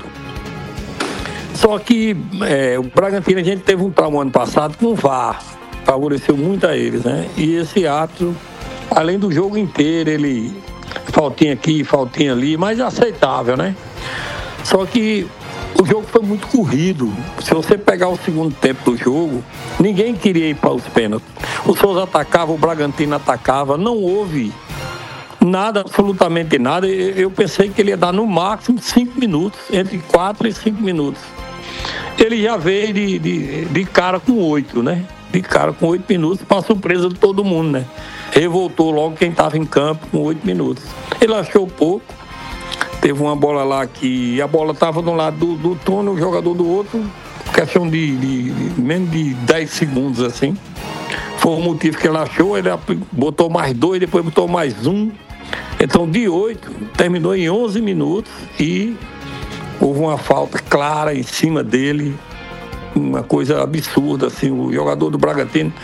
Só que o Bragantino, a gente teve um trauma ano passado com o VAR. Favoreceu muito a eles, né? E esse árbitro, além do jogo inteiro, ele faltinha aqui, faltinha ali, mas aceitável, né? Só que o jogo foi muito corrido. Se você pegar o segundo tempo do jogo, ninguém queria ir para os pênaltis. O Souza atacava, o Bragantino atacava, não houve nada, absolutamente nada. Eu pensei que ele ia dar no máximo 5 minutos, entre 4 e 5 minutos. Ele já veio de cara com 8, né? De cara com 8 minutos, para surpresa de todo mundo, né? Revoltou logo quem estava em campo com 8 minutos. Ele achou pouco. Teve uma bola lá que a bola estava de um lado do túnel, o jogador do outro, questão de menos de 10 segundos, assim. Foi o motivo que ele achou, ele botou mais 2, depois botou mais 1. Então, de 8, terminou em 11 minutos e houve uma falta clara em cima dele. Uma coisa absurda, assim, o jogador do Bragantino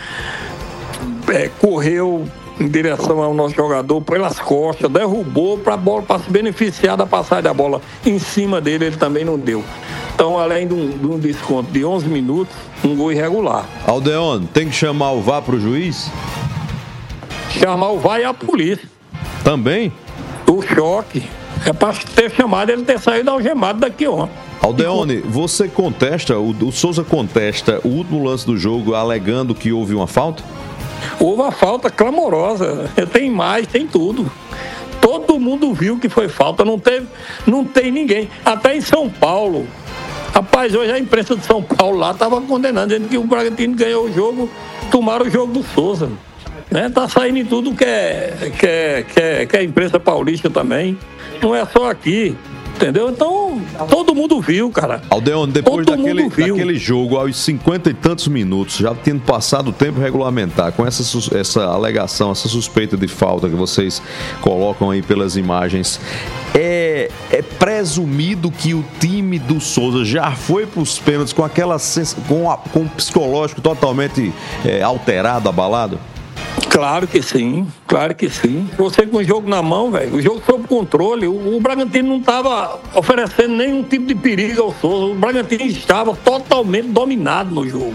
correu em direção ao nosso jogador pelas costas, derrubou para a bola, para se beneficiar da passagem da bola em cima dele, ele também não deu. Então, além de um desconto de 11 minutos, um gol irregular. Aldeone, tem que chamar o VAR pro juiz? Chamar o VAR e a polícia. Também? O choque. É para ter chamado ele ter saído algemado daqui ontem. Aldeone, você contesta, o Souza contesta o último lance do jogo alegando que houve uma falta? Houve uma falta clamorosa. Tem mais, tem tudo. Todo mundo viu que foi falta, não tem ninguém. Até em São Paulo. Rapaz, hoje a imprensa de São Paulo lá estava condenando, dizendo que o Bragantino ganhou o jogo, tomaram o jogo do Souza. Né? Tá saindo em tudo que é imprensa paulista também. Não é só aqui. Entendeu? Então, todo mundo viu, cara. Aldeone, depois daquele jogo, aos 50 e tantos minutos, já tendo passado o tempo regulamentar, com essa alegação, essa suspeita de falta que vocês colocam aí pelas imagens, é presumido que o time do Souza já foi para os pênaltis com com o psicológico totalmente alterado, abalado? Claro que sim, claro que sim. Você com o jogo na mão, velho, o jogo sob controle, o Bragantino não estava oferecendo nenhum tipo de perigo ao Souza, o Bragantino estava totalmente dominado no jogo.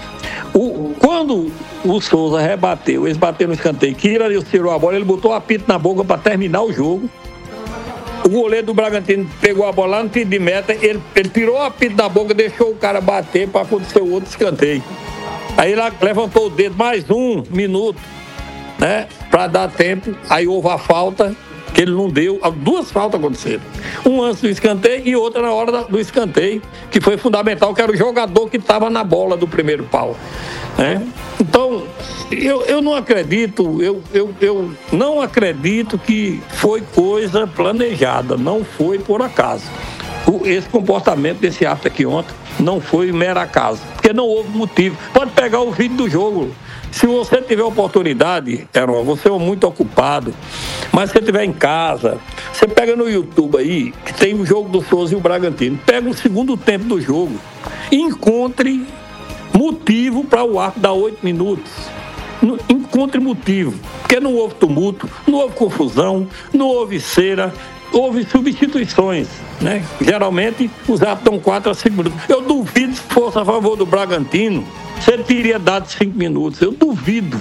Quando o Souza rebateu, eles bateram no escanteio, que ele tirou a bola, ele botou o apito na boca para terminar o jogo. O goleiro do Bragantino pegou a bola lá no tiro de meta, ele tirou o apito da boca, deixou o cara bater para acontecer o outro escanteio. Aí ele levantou o dedo mais um minuto, né, para dar tempo. Aí houve a falta, que ele não deu. Duas faltas aconteceram. Um antes do escanteio e outra na hora do escanteio, que foi fundamental, que era o jogador que estava na bola do primeiro pau. Né? Então, eu não acredito, eu não acredito que foi coisa planejada, não foi por acaso. Esse comportamento desse árbitro aqui ontem não foi mero acaso, porque não houve motivo. Pode pegar o vídeo do jogo. Se você tiver oportunidade, Heron, você é muito ocupado, mas se você estiver em casa, você pega no YouTube aí, que tem o jogo do Souza e o Bragantino, pega o segundo tempo do jogo e encontre motivo para o árbitro dar 8 minutos. Encontre motivo, porque não houve tumulto, não houve confusão, não houve cera, houve substituições, né? Geralmente os árbitros dão 4 a 5 minutos. Eu duvido, se fosse a favor do Bragantino, você teria dado 5 minutos. Eu duvido,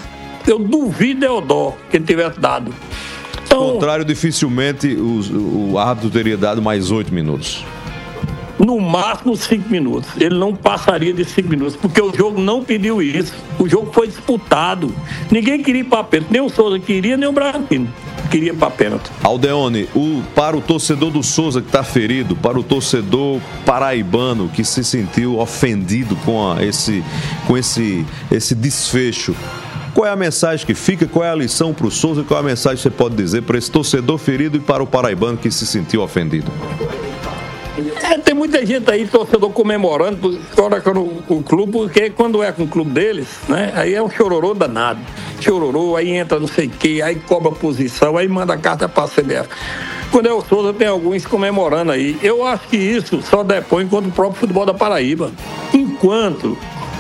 Eudó, que ele tivesse dado. Então, ao contrário, dificilmente o árbitro teria dado mais 8 minutos. No máximo 5 minutos. Ele não passaria de 5 minutos, porque o jogo não pediu isso. O jogo foi disputado. Ninguém queria ir para pênalti. Nem o Souza queria, nem o Bragantino queria ir para pênalti. Aldeone, para o torcedor do Souza que está ferido, para o torcedor paraibano que se sentiu ofendido com esse desfecho, qual é a mensagem que fica? Qual é a lição para o Souza? Qual é a mensagem que você pode dizer para esse torcedor ferido e para o paraibano que se sentiu ofendido? Tem muita gente aí, torcedor, comemorando o clube, porque quando é com o clube deles, né, aí é um chororô danado. Chororô, aí entra não sei o quê, aí cobra posição, aí manda carta para a CBF. Quando é o Souza, tem alguns comemorando aí. Eu acho que isso só depõe contra o próprio futebol da Paraíba. Enquanto,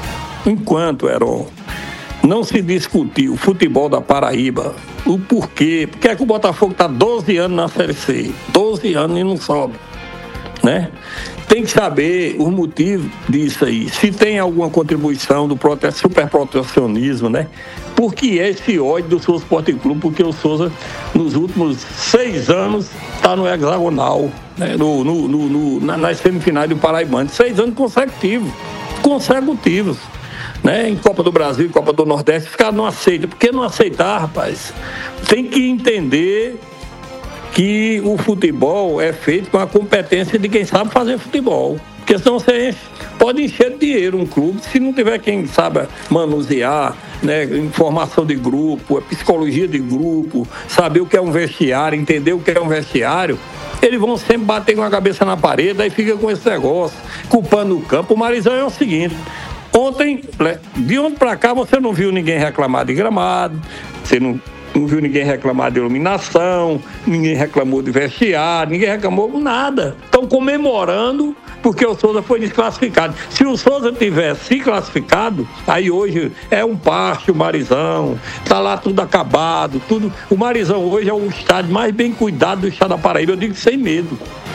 Heron, não se discutir o futebol da Paraíba, o porquê, porque é que o Botafogo está 12 anos na Série C, 12 anos e não sobe. Né? Tem que saber o motivo disso aí, se tem alguma contribuição do superprotecionismo, né? Por que é esse ódio do Souza Esporte Clube? Porque o Souza, nos últimos 6 anos, está no hexagonal, né? Nas semifinais do Paraibano, 6 anos consecutivos, né? Em Copa do Brasil e Copa do Nordeste, ficar não aceita. Por que não aceitar, rapaz? Tem que entender que o futebol é feito com a competência de quem sabe fazer futebol. Porque senão você pode encher de dinheiro um clube, se não tiver quem sabe manusear, né, informação de grupo, psicologia de grupo, saber o que é um vestiário, entender o que é um vestiário, eles vão sempre bater com a cabeça na parede, aí fica com esse negócio, culpando o campo. O Marizão é o seguinte: ontem, de ontem para cá, você não viu ninguém reclamar de gramado, você não viu ninguém reclamar de iluminação, ninguém reclamou de vestiário, ninguém reclamou nada. Estão comemorando porque o Souza foi desclassificado. Se o Souza tivesse se classificado, aí hoje é um pasto, o Marizão, está lá tudo acabado, tudo. O Marizão hoje é o estádio mais bem cuidado do estado da Paraíba, eu digo sem medo.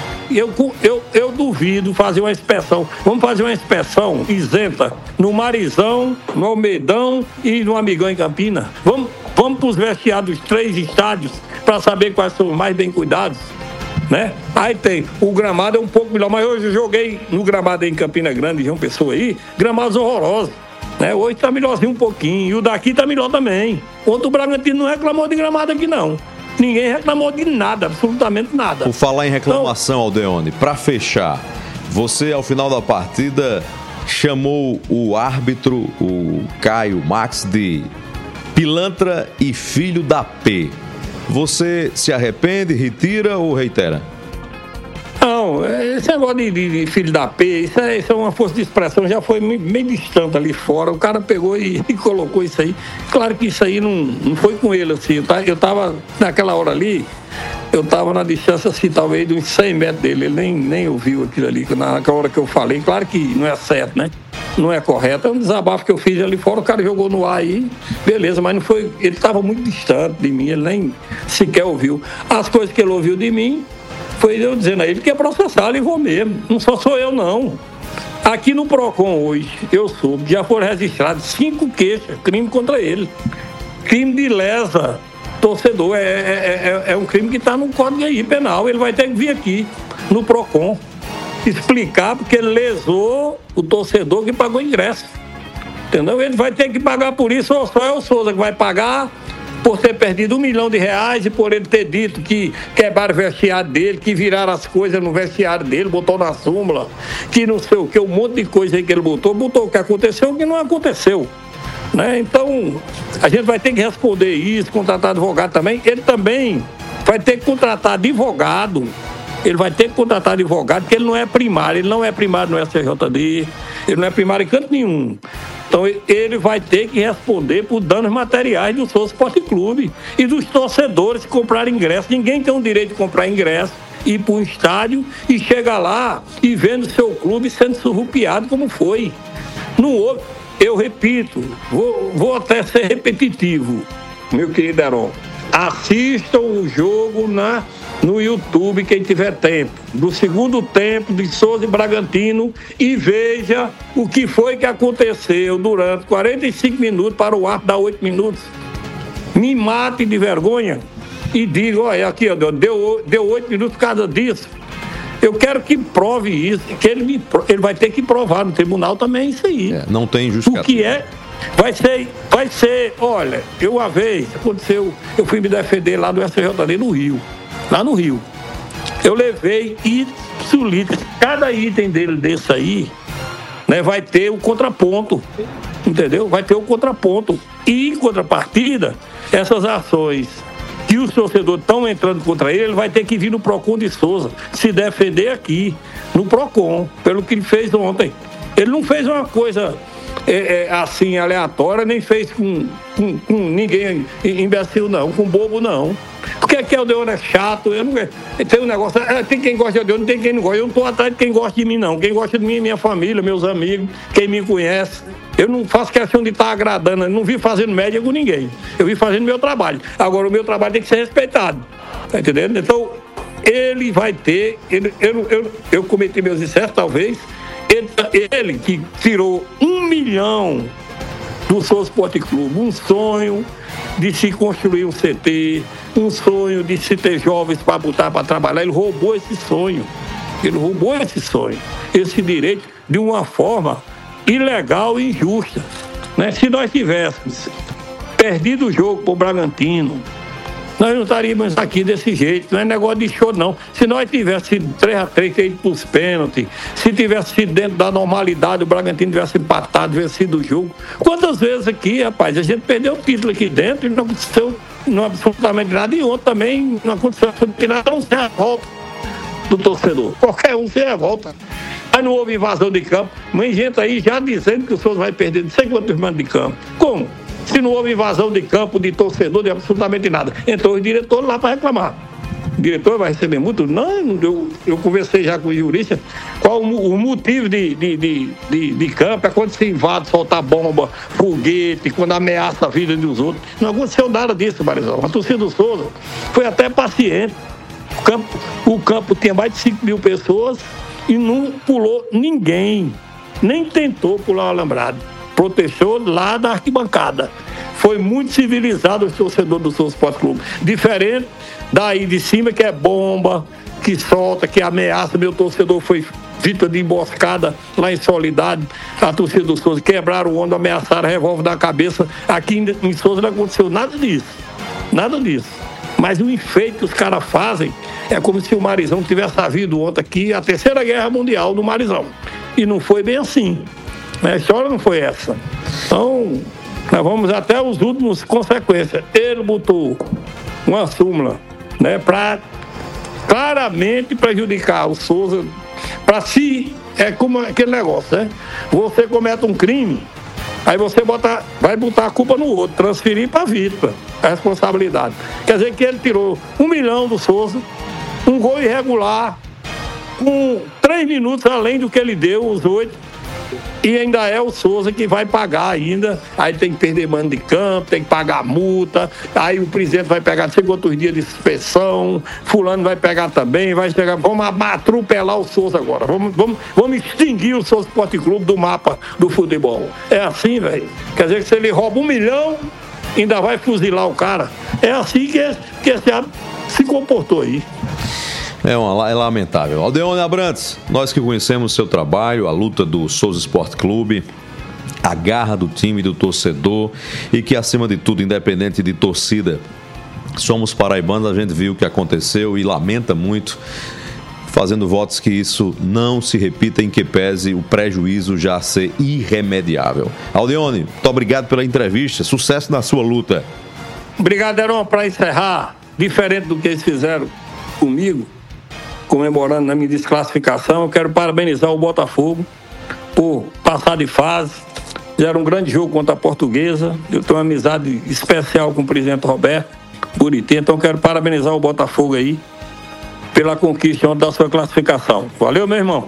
Eu duvido fazer uma inspeção. Vamos fazer uma inspeção isenta no Marizão, no Almeidão e no Amigão em Campina. Vamos para os vestiários dos 3 estádios para saber quais são os mais bem cuidados. né? Aí tem, o gramado é um pouco melhor, mas hoje eu joguei no gramado aí em Campina Grande, João Pessoa aí, gramados horrorosos, né? Hoje tá melhorzinho um pouquinho, e o daqui tá melhor também. Ontem o Bragantino não reclamou de gramado aqui não. Ninguém reclamou de nada, absolutamente nada. Por falar em reclamação, Aldeone, pra fechar, você ao final da partida chamou o árbitro, o Caio Max, de pilantra e filho da P. Você se arrepende, retira ou reitera? Não, esse negócio de filho da P, isso é uma força de expressão, já foi meio distante ali fora. O cara pegou e colocou isso aí. Claro que isso aí não foi com ele, assim. Eu tava naquela hora ali, eu tava na distância, assim, talvez de uns 100 metros dele. Ele nem ouviu aquilo ali, naquela hora que eu falei. Claro que não é certo, né? Não é correto. É um desabafo que eu fiz ali fora, o cara jogou no ar aí, beleza, mas não foi. Ele estava muito distante de mim, ele nem sequer ouviu. As coisas que ele ouviu de mim foi eu dizendo a ele que ia processar, ele vou mesmo. Não só sou eu, não. Aqui no PROCON hoje, eu soube, já foram registrados 5 queixas, crime contra ele. Crime de lesa torcedor. É um crime que está no código aí penal. Ele vai ter que vir aqui no PROCON explicar porque ele lesou o torcedor que pagou ingresso. Entendeu? Ele vai ter que pagar por isso, ou só é o Souza que vai pagar por ter perdido R$1 milhão e por ele ter dito que quebraram o vestiário dele, que viraram as coisas no vestiário dele, botou na súmula, que não sei o que, um monte de coisa aí que ele botou o que aconteceu, o que não aconteceu. Né? Então, a gente vai ter que responder isso, contratar advogado também. Ele também vai ter que contratar advogado. Ele vai ter que contratar advogado, porque ele não é primário. Ele não é primário no STJD, ele não é primário em canto nenhum. Então, ele vai ter que responder por danos materiais do Souza Esporte Clube e dos torcedores que compraram ingresso. Ninguém tem o direito de comprar ingresso, ir para um estádio e chegar lá e vendo seu clube sendo surrupiado como foi. Não houve. Eu repito, vou até ser repetitivo, meu querido Heron. Assistam o jogo no YouTube, quem tiver tempo, do segundo tempo de Souza e Bragantino, e veja o que foi que aconteceu durante 45 minutos para o árbitro dar 8 minutos. Me mate de vergonha e diga, olha, aqui, deu 8 minutos por causa disso. Eu quero que prove isso, que ele vai ter que provar no tribunal também isso aí. Não tem justificativa. O que é? Vai ser, olha, uma vez aconteceu, eu fui me defender lá do STJD no Rio, lá no Rio. Eu levei itens, cada item desse aí, né, vai ter o contraponto, entendeu? Vai ter o contraponto. E em contrapartida, essas ações que os torcedores estão entrando contra ele vai ter que vir no PROCON de Souza, se defender aqui, no PROCON, pelo que ele fez ontem. Ele não fez uma coisa assim, aleatória, nem fez com ninguém imbecil, não, com bobo, não. Porque aqui o Aldeone é chato, tem um negócio, tem quem gosta de Aldeone, tem quem não gosta. Eu não estou atrás de quem gosta de mim, não. Quem gosta de mim é minha família, meus amigos, quem me conhece. Eu não faço questão de estar agradando, não vim fazendo média com ninguém. Eu vim fazendo meu trabalho. Agora, o meu trabalho tem que ser respeitado. Tá entendendo? Então, ele vai ter... Eu cometi meus excessos, talvez. Ele que tirou 1 milhão do Souza Esporte Clube, um sonho de se construir um CT, um sonho de se ter jovens para botar para trabalhar. Ele roubou esse sonho. Esse direito de uma forma ilegal e injusta. Né? Se nós tivéssemos perdido o jogo para o Bragantino, nós não estaríamos aqui desse jeito, não é negócio de show, não. Se nós tivéssemos sido 3-3, ido para os pênaltis, se tivesse sido dentro da normalidade, o Bragantino tivesse empatado, vencido o jogo. Quantas vezes aqui, rapaz, a gente perdeu o título aqui dentro e não aconteceu absolutamente nada, e ontem também não aconteceu absolutamente nada, não se revolta do torcedor. Qualquer um se revolta. Mas não houve invasão de campo, mas gente aí já dizendo que o Souza vai perder não sei quantos mandos de campo. Como? Se não houve invasão de campo, de torcedor, de absolutamente nada. Entrou o diretor lá para reclamar. O diretor vai receber muito? Não, eu conversei já com o jurista. Qual o motivo de campo? É quando se invade, soltar bomba, foguete, quando ameaça a vida dos outros. Não aconteceu nada disso, Marizão. A torcida do Souza foi até paciente. O campo tinha mais de 5 mil pessoas e não pulou ninguém. Nem tentou pular o alambrado. Protestou lá da arquibancada. Foi muito civilizado os torcedores do Souza Esporte Clube. Diferente daí de cima, que é bomba, que solta, que ameaça. Meu torcedor foi vítima de emboscada lá em Soledade. A torcida do Souza quebraram o ombro, ameaçaram, revólver na cabeça. Aqui em Souza não aconteceu nada disso. Nada disso. Mas o enfeite que os caras fazem é como se o Marizão tivesse havido ontem aqui a Terceira Guerra Mundial do Marizão. E não foi bem assim. A história não foi essa. Então, nós vamos até os últimos consequências. Ele botou uma súmula, né, para claramente prejudicar o Souza. Para si, é como aquele negócio, né? Você comete um crime, aí você vai botar a culpa no outro, transferir para a vítima a responsabilidade. Quer dizer que ele tirou 1 milhão do Souza, um gol irregular, com 3 minutos além do que ele deu, os 8, e ainda é o Souza que vai pagar ainda. Aí tem que perder mando de campo, tem que pagar multa, aí o presidente vai pegar 5 dias de suspensão, fulano vai pegar também, vai chegar, vamos atropelar o Souza agora, vamos extinguir o Souza Esporte Clube do mapa do futebol. É assim, velho. Quer dizer que se ele rouba 1 milhão, ainda vai fuzilar o cara. É assim que esse ano se comportou aí. É lamentável. Aldeone Abrantes, nós que conhecemos o seu trabalho, a luta do Souza Esporte Clube, a garra do time, do torcedor, e que, acima de tudo, independente de torcida, somos paraibanos, a gente viu o que aconteceu e lamenta muito, fazendo votos que isso não se repita, em que pese o prejuízo já ser irremediável. Aldeone, muito obrigado pela entrevista, sucesso na sua luta. Obrigado, Heron. Para encerrar, diferente do que eles fizeram comigo, comemorando na minha desclassificação, eu quero parabenizar o Botafogo por passar de fase. Fizeram um grande jogo contra a Portuguesa. Eu tenho uma amizade especial com o presidente Roberto Buriti, então eu quero parabenizar o Botafogo aí pela conquista da sua classificação. Valeu, meu irmão.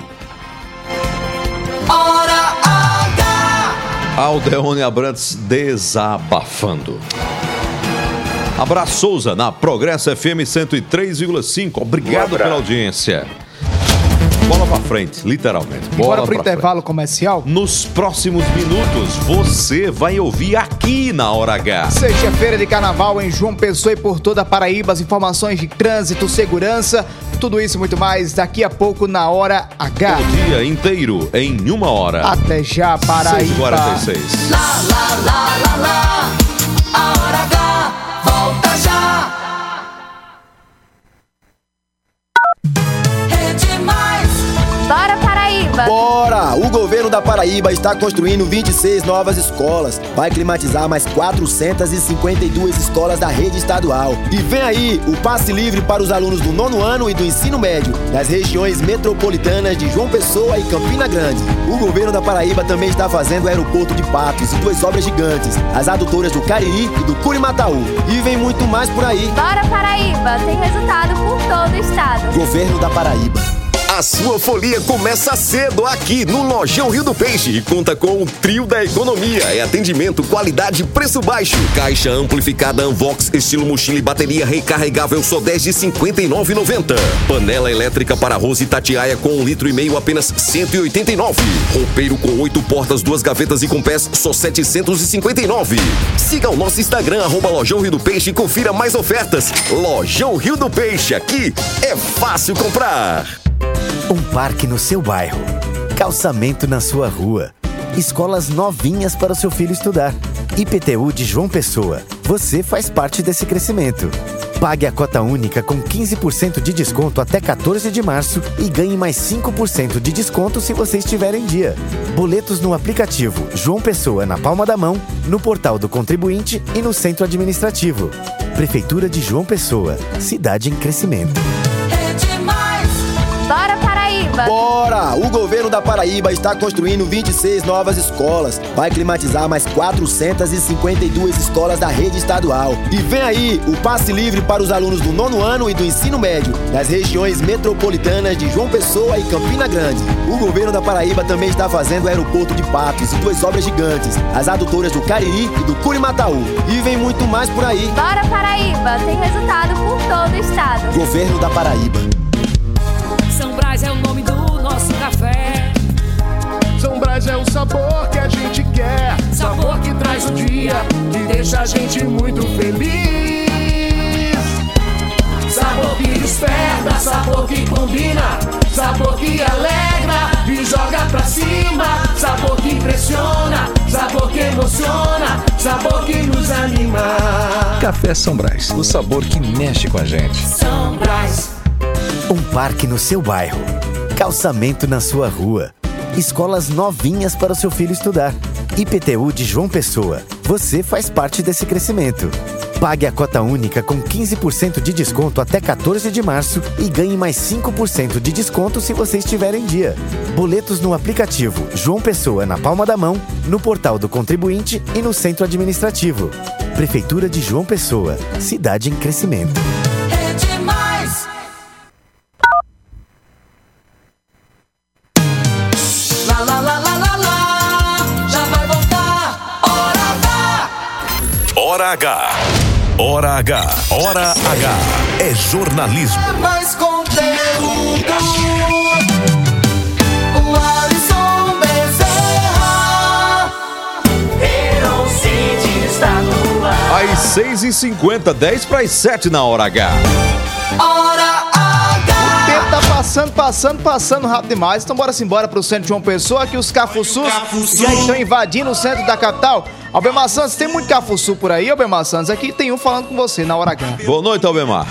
Hora H! Aldeone Abrantes desabafando. Abraço, Souza, na Progresso FM 103,5. Obrigado pela audiência. Bola pra frente, literalmente. Bora pro intervalo comercial. Nos próximos minutos, você vai ouvir aqui na Hora H. Sexta-feira de carnaval em João Pessoa e por toda a Paraíba. As informações de trânsito, segurança, tudo isso e muito mais daqui a pouco na Hora H. O dia inteiro em 1 hora. Até já, Paraíba. 6h46. Lá, a Hora H volta já. Bora, Paraíba! Bora! O governo da Paraíba está construindo 26 novas escolas. Vai climatizar mais 452 escolas da rede estadual. E vem aí o passe livre para os alunos do 9º ano e do ensino médio, das regiões metropolitanas de João Pessoa e Campina Grande. O governo da Paraíba também está fazendo o aeroporto de Patos e 2 obras gigantes, as adutoras do Cariri e do Curimataú. E vem muito mais por aí. Bora, Paraíba! Tem resultado por todo o estado. Governo da Paraíba. A sua folia começa cedo aqui no Lojão Rio do Peixe e conta com o trio da economia. É atendimento, qualidade, preço baixo. Caixa amplificada Anvox, estilo mochila e bateria recarregável, só 10 de R$ 59,90. Panela elétrica para arroz e tatiaia com 1,5 litro, apenas R$ 189. Roupeiro com 8 portas, 2 gavetas e com pés, só R$ 759. Siga o nosso Instagram, @Lojão Rio do Peixe, e confira mais ofertas. Lojão Rio do Peixe, aqui é fácil comprar. Um parque no seu bairro, calçamento na sua rua, escolas novinhas para o seu filho estudar. IPTU de João Pessoa, você faz parte desse crescimento. Pague a cota única com 15% de desconto até 14 de março e ganhe mais 5% de desconto se você estiver em dia. Boletos no aplicativo João Pessoa na palma da mão, no portal do contribuinte e no centro administrativo. Prefeitura de João Pessoa, cidade em crescimento. Bora, Paraíba! Bora! O governo da Paraíba está construindo 26 novas escolas. Vai climatizar mais 452 escolas da rede estadual. E vem aí o passe livre para os alunos do 9º ano e do ensino médio, das regiões metropolitanas de João Pessoa e Campina Grande. O governo da Paraíba também está fazendo o aeroporto de Patos e 2 obras gigantes, as adutoras do Cariri e do Curimataú. E vem muito mais por aí. Bora, Paraíba! Tem resultado por todo o estado. Governo da Paraíba. São Brás é o nome do nosso café. São Brás é o sabor que a gente quer. Sabor que traz o dia, que deixa a gente muito feliz. Sabor que desperta, sabor combina, sabor que alegra e joga pra cima, sabor que impressiona, sabor que emociona, sabor que nos anima. Café São Brás, o sabor que mexe com a gente. São Brás. Um parque no seu bairro, calçamento na sua rua, escolas novinhas para o seu filho estudar. IPTU de João Pessoa, você faz parte desse crescimento. Pague a cota única com 15% de desconto até 14 de março e ganhe mais 5% de desconto se você estiver em dia. Boletos no aplicativo João Pessoa na palma da mão, no portal do contribuinte e no centro administrativo. Prefeitura de João Pessoa, cidade em crescimento. É demais. Lá, lá, lá, lá, lá, lá. Já vai voltar. Hora H. Hora H. Hora H. É jornalismo. É mais conteúdo. O Alisson Bezerra. Heron City está no ar. Às 6h50, 10 para as 7 na Hora H. Hora H. O tempo tá passando rápido demais. Então bora embora pro centro de João Pessoa, que os cafuçus já estão invadindo o centro da capital. Albemar Santos, tem muito cafuçu por aí, Albemar Santos? Aqui tem um falando com você na Hora H. Boa noite, Albemar.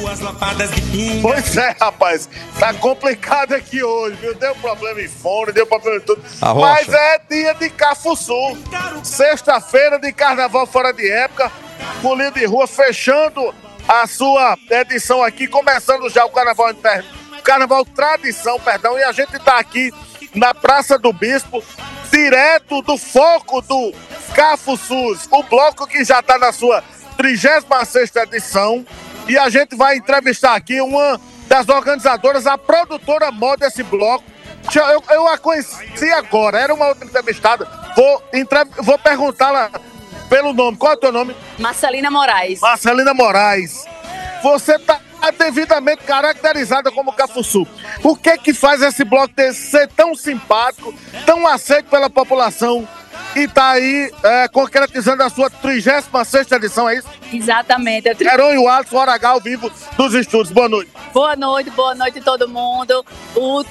Pois é, rapaz. Tá complicado aqui hoje, viu? Deu problema em fone, deu problema em tudo. Mas é dia de cafuçu. Sexta-feira de carnaval fora de época. Folia de rua fechando a sua edição aqui, começando já o Carnaval Tradição, perdão. E a gente tá aqui na Praça do Bispo, direto do foco do Cafuçus, o bloco que já está na sua 36ª edição, e a gente vai entrevistar aqui uma das organizadoras, a produtora maior desse bloco. Eu a conheci agora, era uma outra entrevistada, vou perguntá-la pelo nome. Qual é o teu nome? Marcelina Moraes. Marcelina Moraes, você está devidamente caracterizada como cafuçu. O que que faz esse bloco ser tão simpático, tão aceito pela população e tá aí concretizando a sua 36ª edição, é isso? Exatamente. Heron e o Alisson, Hora H ao vivo dos estúdios. Boa noite. Boa noite todo mundo. O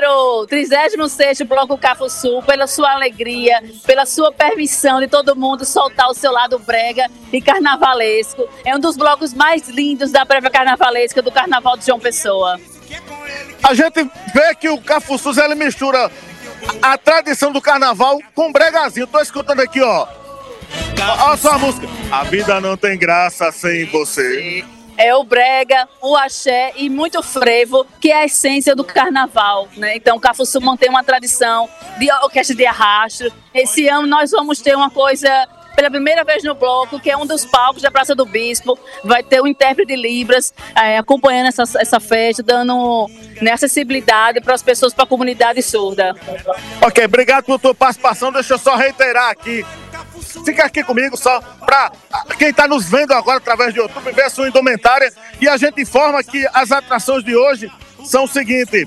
36º Bloco Cafuçu, pela sua alegria, pela sua permissão de todo mundo soltar o seu lado brega e carnavalesco. É um dos blocos mais lindos da prévia carnavalesca do Carnaval de João Pessoa. A gente vê que o Cafuçu, ele mistura a tradição do carnaval com bregazinho. Tô escutando aqui, ó. Olha só a música. A vida não tem graça sem você. É o brega, o axé e muito frevo, que é a essência do carnaval, né? Então o Cafuçu mantém uma tradição de orquestra de arrasto. Esse ano nós vamos ter uma coisa pela primeira vez no bloco, que é um dos palcos da Praça do Bispo. Vai ter um intérprete de Libras acompanhando essa festa, dando acessibilidade para as pessoas, para a comunidade surda. Ok, obrigado por tua participação. Deixa eu só reiterar aqui. Fica aqui comigo só para quem está nos vendo agora através do YouTube, ver a sua indumentária. E a gente informa que as atrações de hoje são o seguinte: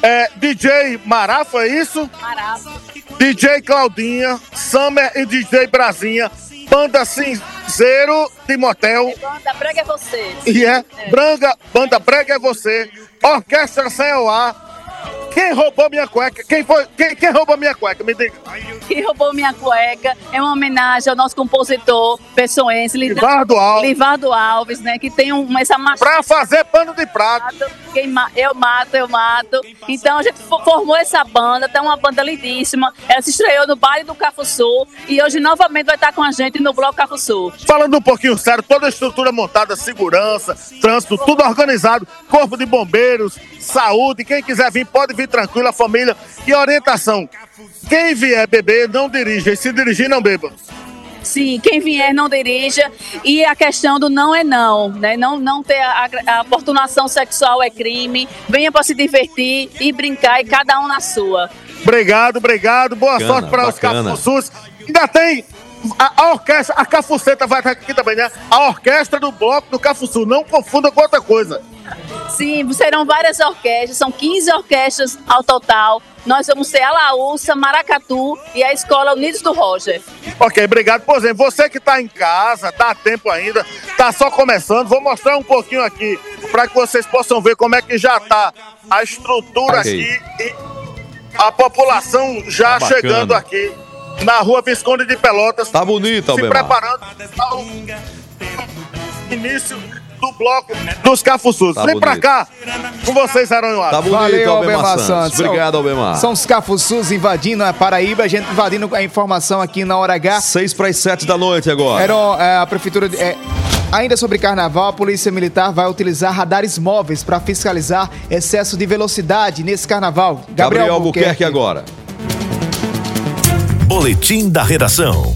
DJ Marafa, é isso? Marafa. DJ Claudinha, Summer e DJ Brasinha, Banda Cinzeiro de Motel. Banda Brega é Você. E Banda Brega é Você, Orquestra Céu A. Quem roubou minha cueca? Quem roubou minha cueca? Me diga. Quem roubou minha cueca é uma homenagem ao nosso compositor pessoense, Livardo Alves, né? Que tem essa marcha. Pra fazer pano de prato. Eu mato. Então a gente formou essa banda, tá uma banda lindíssima. Ela se estreou no baile do Cafuçu e hoje novamente vai estar com a gente no Bloco Cafuçu. Falando um pouquinho sério, toda a estrutura montada, segurança, trânsito, tudo organizado, corpo de bombeiros, saúde, quem quiser vir pode vir tranquilo, a família. E orientação: quem vier beber, não dirija, e se dirigir, não beba. Sim, quem vier não dirija. E a questão do não é não, né? Não ter a oportunação sexual é crime. Venha para se divertir e brincar, e cada um na sua. Obrigado. Boa sorte para os Cafuçus. Ainda tem a orquestra, a Cafuceta vai estar aqui também, né? A orquestra do Bloco do Cafuçu, não confunda com outra coisa. Sim, serão várias orquestras, são 15 orquestras ao total nós vamos ter a Laúça, Maracatu e a Escola Unidos do Roger. Ok, obrigado. Por exemplo, você que está em casa, dá tempo ainda, está só começando, vou mostrar um pouquinho aqui para que vocês possam ver como é que já está a estrutura aqui e a população já chegando aqui na Rua Visconde de Pelotas. Tá bonito, se Albemar. preparando ao início do bloco dos Cafuçus. Tá Vem pra cá com vocês, Heron Soares. Tá bonito, Valeu, Albemar Santos. Obrigado, Albemar. São os Cafuçus invadindo a Paraíba, a gente invadindo a informação aqui na hora H. 6:07 da noite agora. Heron, a prefeitura... Ainda sobre carnaval, a Polícia Militar vai utilizar radares móveis para fiscalizar excesso de velocidade nesse carnaval. Gabriel Albuquerque agora. Boletim da Redação.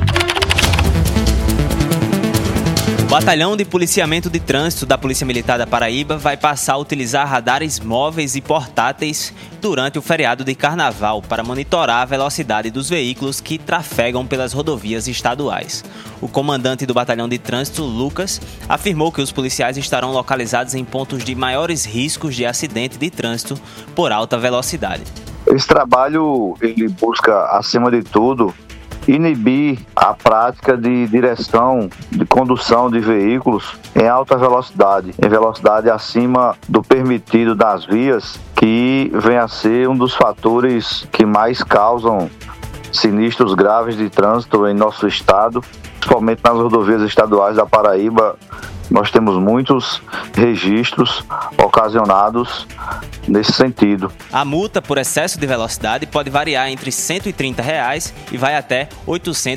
O Batalhão de Policiamento de Trânsito da Polícia Militar da Paraíba vai passar a utilizar radares móveis e portáteis durante o feriado de carnaval para monitorar a velocidade dos veículos que trafegam pelas rodovias estaduais. O comandante do Batalhão de Trânsito, Lucas, afirmou que os policiais estarão localizados em pontos de maiores riscos de acidente de trânsito por alta velocidade. Esse trabalho, ele busca, acima de tudo, inibir a prática de direção, de condução de veículos em alta velocidade, em velocidade acima do permitido das vias, que vem a ser um dos fatores que mais causam sinistros graves de trânsito em nosso estado, principalmente nas rodovias estaduais da Paraíba. Nós temos muitos registros ocasionados nesse sentido. A multa por excesso de velocidade pode variar entre R$ 130 e vai até R$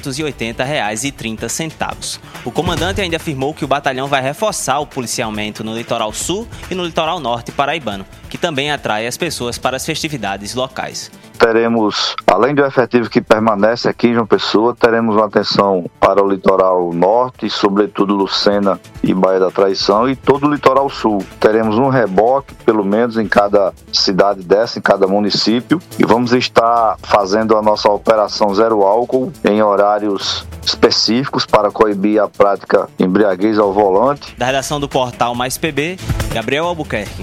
880,30. O comandante ainda afirmou que o batalhão vai reforçar o policiamento no litoral sul e no litoral norte paraibano, que também atrai as pessoas para as festividades locais. Teremos, além do efetivo que permanece aqui em João Pessoa, teremos uma atenção para o litoral norte, sobretudo Lucena e Baía da Traição, e todo o litoral sul. Teremos um reboque, pelo menos, em cada cidade dessa, em cada município, e vamos estar fazendo a nossa operação zero álcool em horários específicos para coibir a prática embriaguez ao volante. Da redação do portal Mais PB, Gabriel Albuquerque.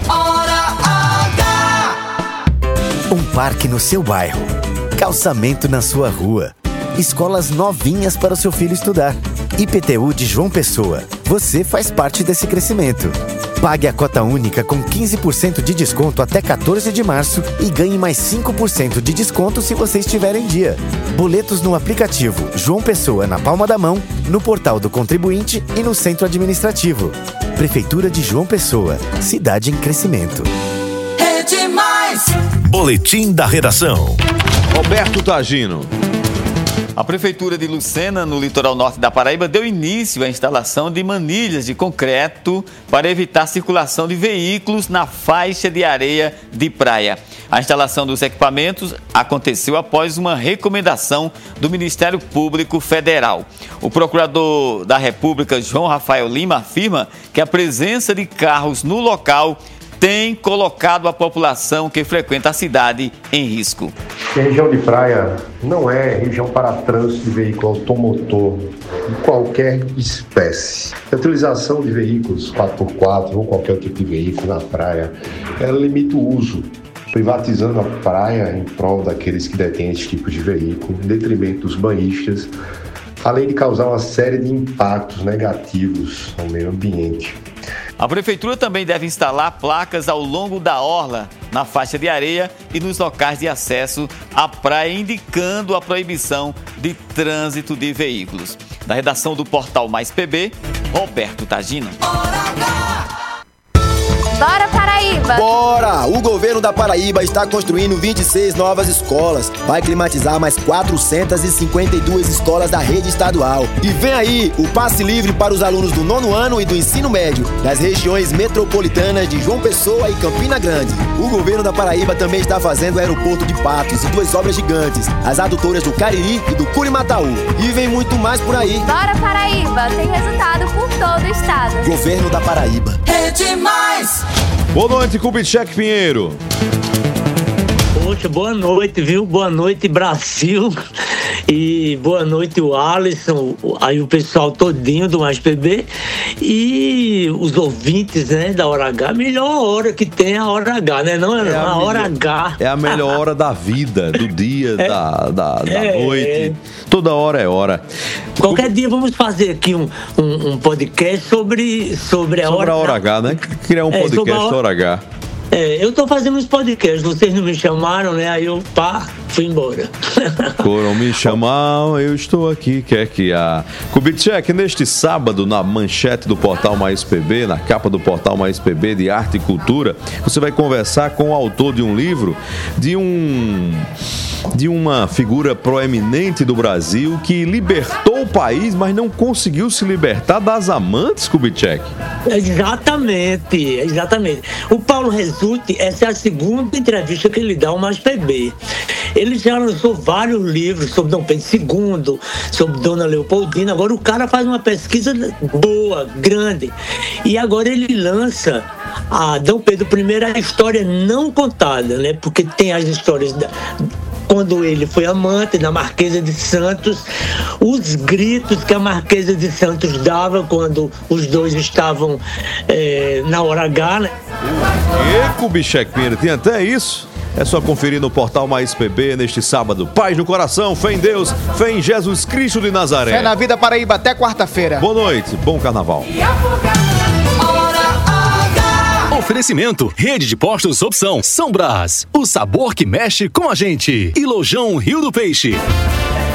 Um parque no seu bairro, calçamento na sua rua, escolas novinhas para o seu filho estudar. IPTU de João Pessoa, você faz parte desse crescimento. Pague a cota única com 15% de desconto até 14 de março e ganhe mais 5% de desconto se você estiver em dia. Boletos no aplicativo João Pessoa na palma da mão, no portal do contribuinte e no centro administrativo. Prefeitura de João Pessoa, cidade em crescimento. É demais! Boletim da Redação. Roberto Tagino. A Prefeitura de Lucena, no litoral norte da Paraíba, deu início à instalação de manilhas de concreto para evitar a circulação de veículos na faixa de areia de praia. A instalação dos equipamentos aconteceu após uma recomendação do Ministério Público Federal. O procurador da República, João Rafael Lima, afirma que a presença de carros no local tem colocado a população que frequenta a cidade em risco. A região de praia não é região para trânsito de veículo automotor de qualquer espécie. A utilização de veículos 4x4 ou qualquer tipo de veículo na praia, ela limita o uso, privatizando a praia em prol daqueles que detêm esse tipo de veículo, em detrimento dos banhistas, além de causar uma série de impactos negativos ao meio ambiente. A Prefeitura também deve instalar placas ao longo da orla, na faixa de areia e nos locais de acesso à praia, indicando a proibição de trânsito de veículos. Da redação do portal Mais PB, Roberto Tagino. Bora, Paraíba! Bora! O governo da Paraíba está construindo 26 novas escolas. Vai climatizar mais 452 escolas da rede estadual. E vem aí o passe livre para os alunos do 9º ano e do ensino médio, das regiões metropolitanas de João Pessoa e Campina Grande. O governo da Paraíba também está fazendo o aeroporto de Patos e 2 obras gigantes, as adutoras do Cariri e do Curimataú. E vem muito mais por aí. Bora, Paraíba! Tem resultado por todo o estado. Governo da Paraíba. É demais! Boa noite, Kubitschek Pinheiro. Poxa, boa noite, viu? Boa noite, Brasil. E boa noite, o Alisson, aí o pessoal todinho do Mais PB e os ouvintes, né, da Hora H. Melhor hora que tem a Hora H, né? Não é a Hora H. É a melhor hora da vida, do dia, da noite. Toda hora é hora. Qualquer dia vamos fazer aqui um podcast sobre a Hora H, né? Criar um podcast Hora H. Eu tô fazendo uns podcasts, vocês não me chamaram, né? Aí eu, fui embora. Foram me chamar, eu estou aqui, quer que a... Kubitschek, neste sábado, na manchete do Portal Mais PB, na capa do Portal Mais PB de Arte e Cultura, você vai conversar com o autor de um livro, de uma figura proeminente do Brasil que libertou o país, mas não conseguiu se libertar das amantes, Kubitschek. Exatamente. O Paulo Resulti, essa é a segunda entrevista que ele dá ao Mais PB. Ele já lançou vários livros sobre Dom Pedro II, sobre Dona Leopoldina. Agora o cara faz uma pesquisa boa, grande. E agora ele lança a Dom Pedro I, a história não contada, né? Porque tem as histórias quando ele foi amante da Marquesa de Santos, os gritos que a Marquesa de Santos dava quando os dois estavam na Hora H, né? Kubitschek Pinheiro, tem até isso? É só conferir no Portal Mais PB neste sábado. Paz no coração, fé em Deus, fé em Jesus Cristo de Nazaré. Fé na vida, Paraíba, até quarta-feira. Boa noite, bom carnaval. Oferecimento, Rede de Postos Opção, São Brás, o sabor que mexe com a gente. E Lojão Rio do Peixe.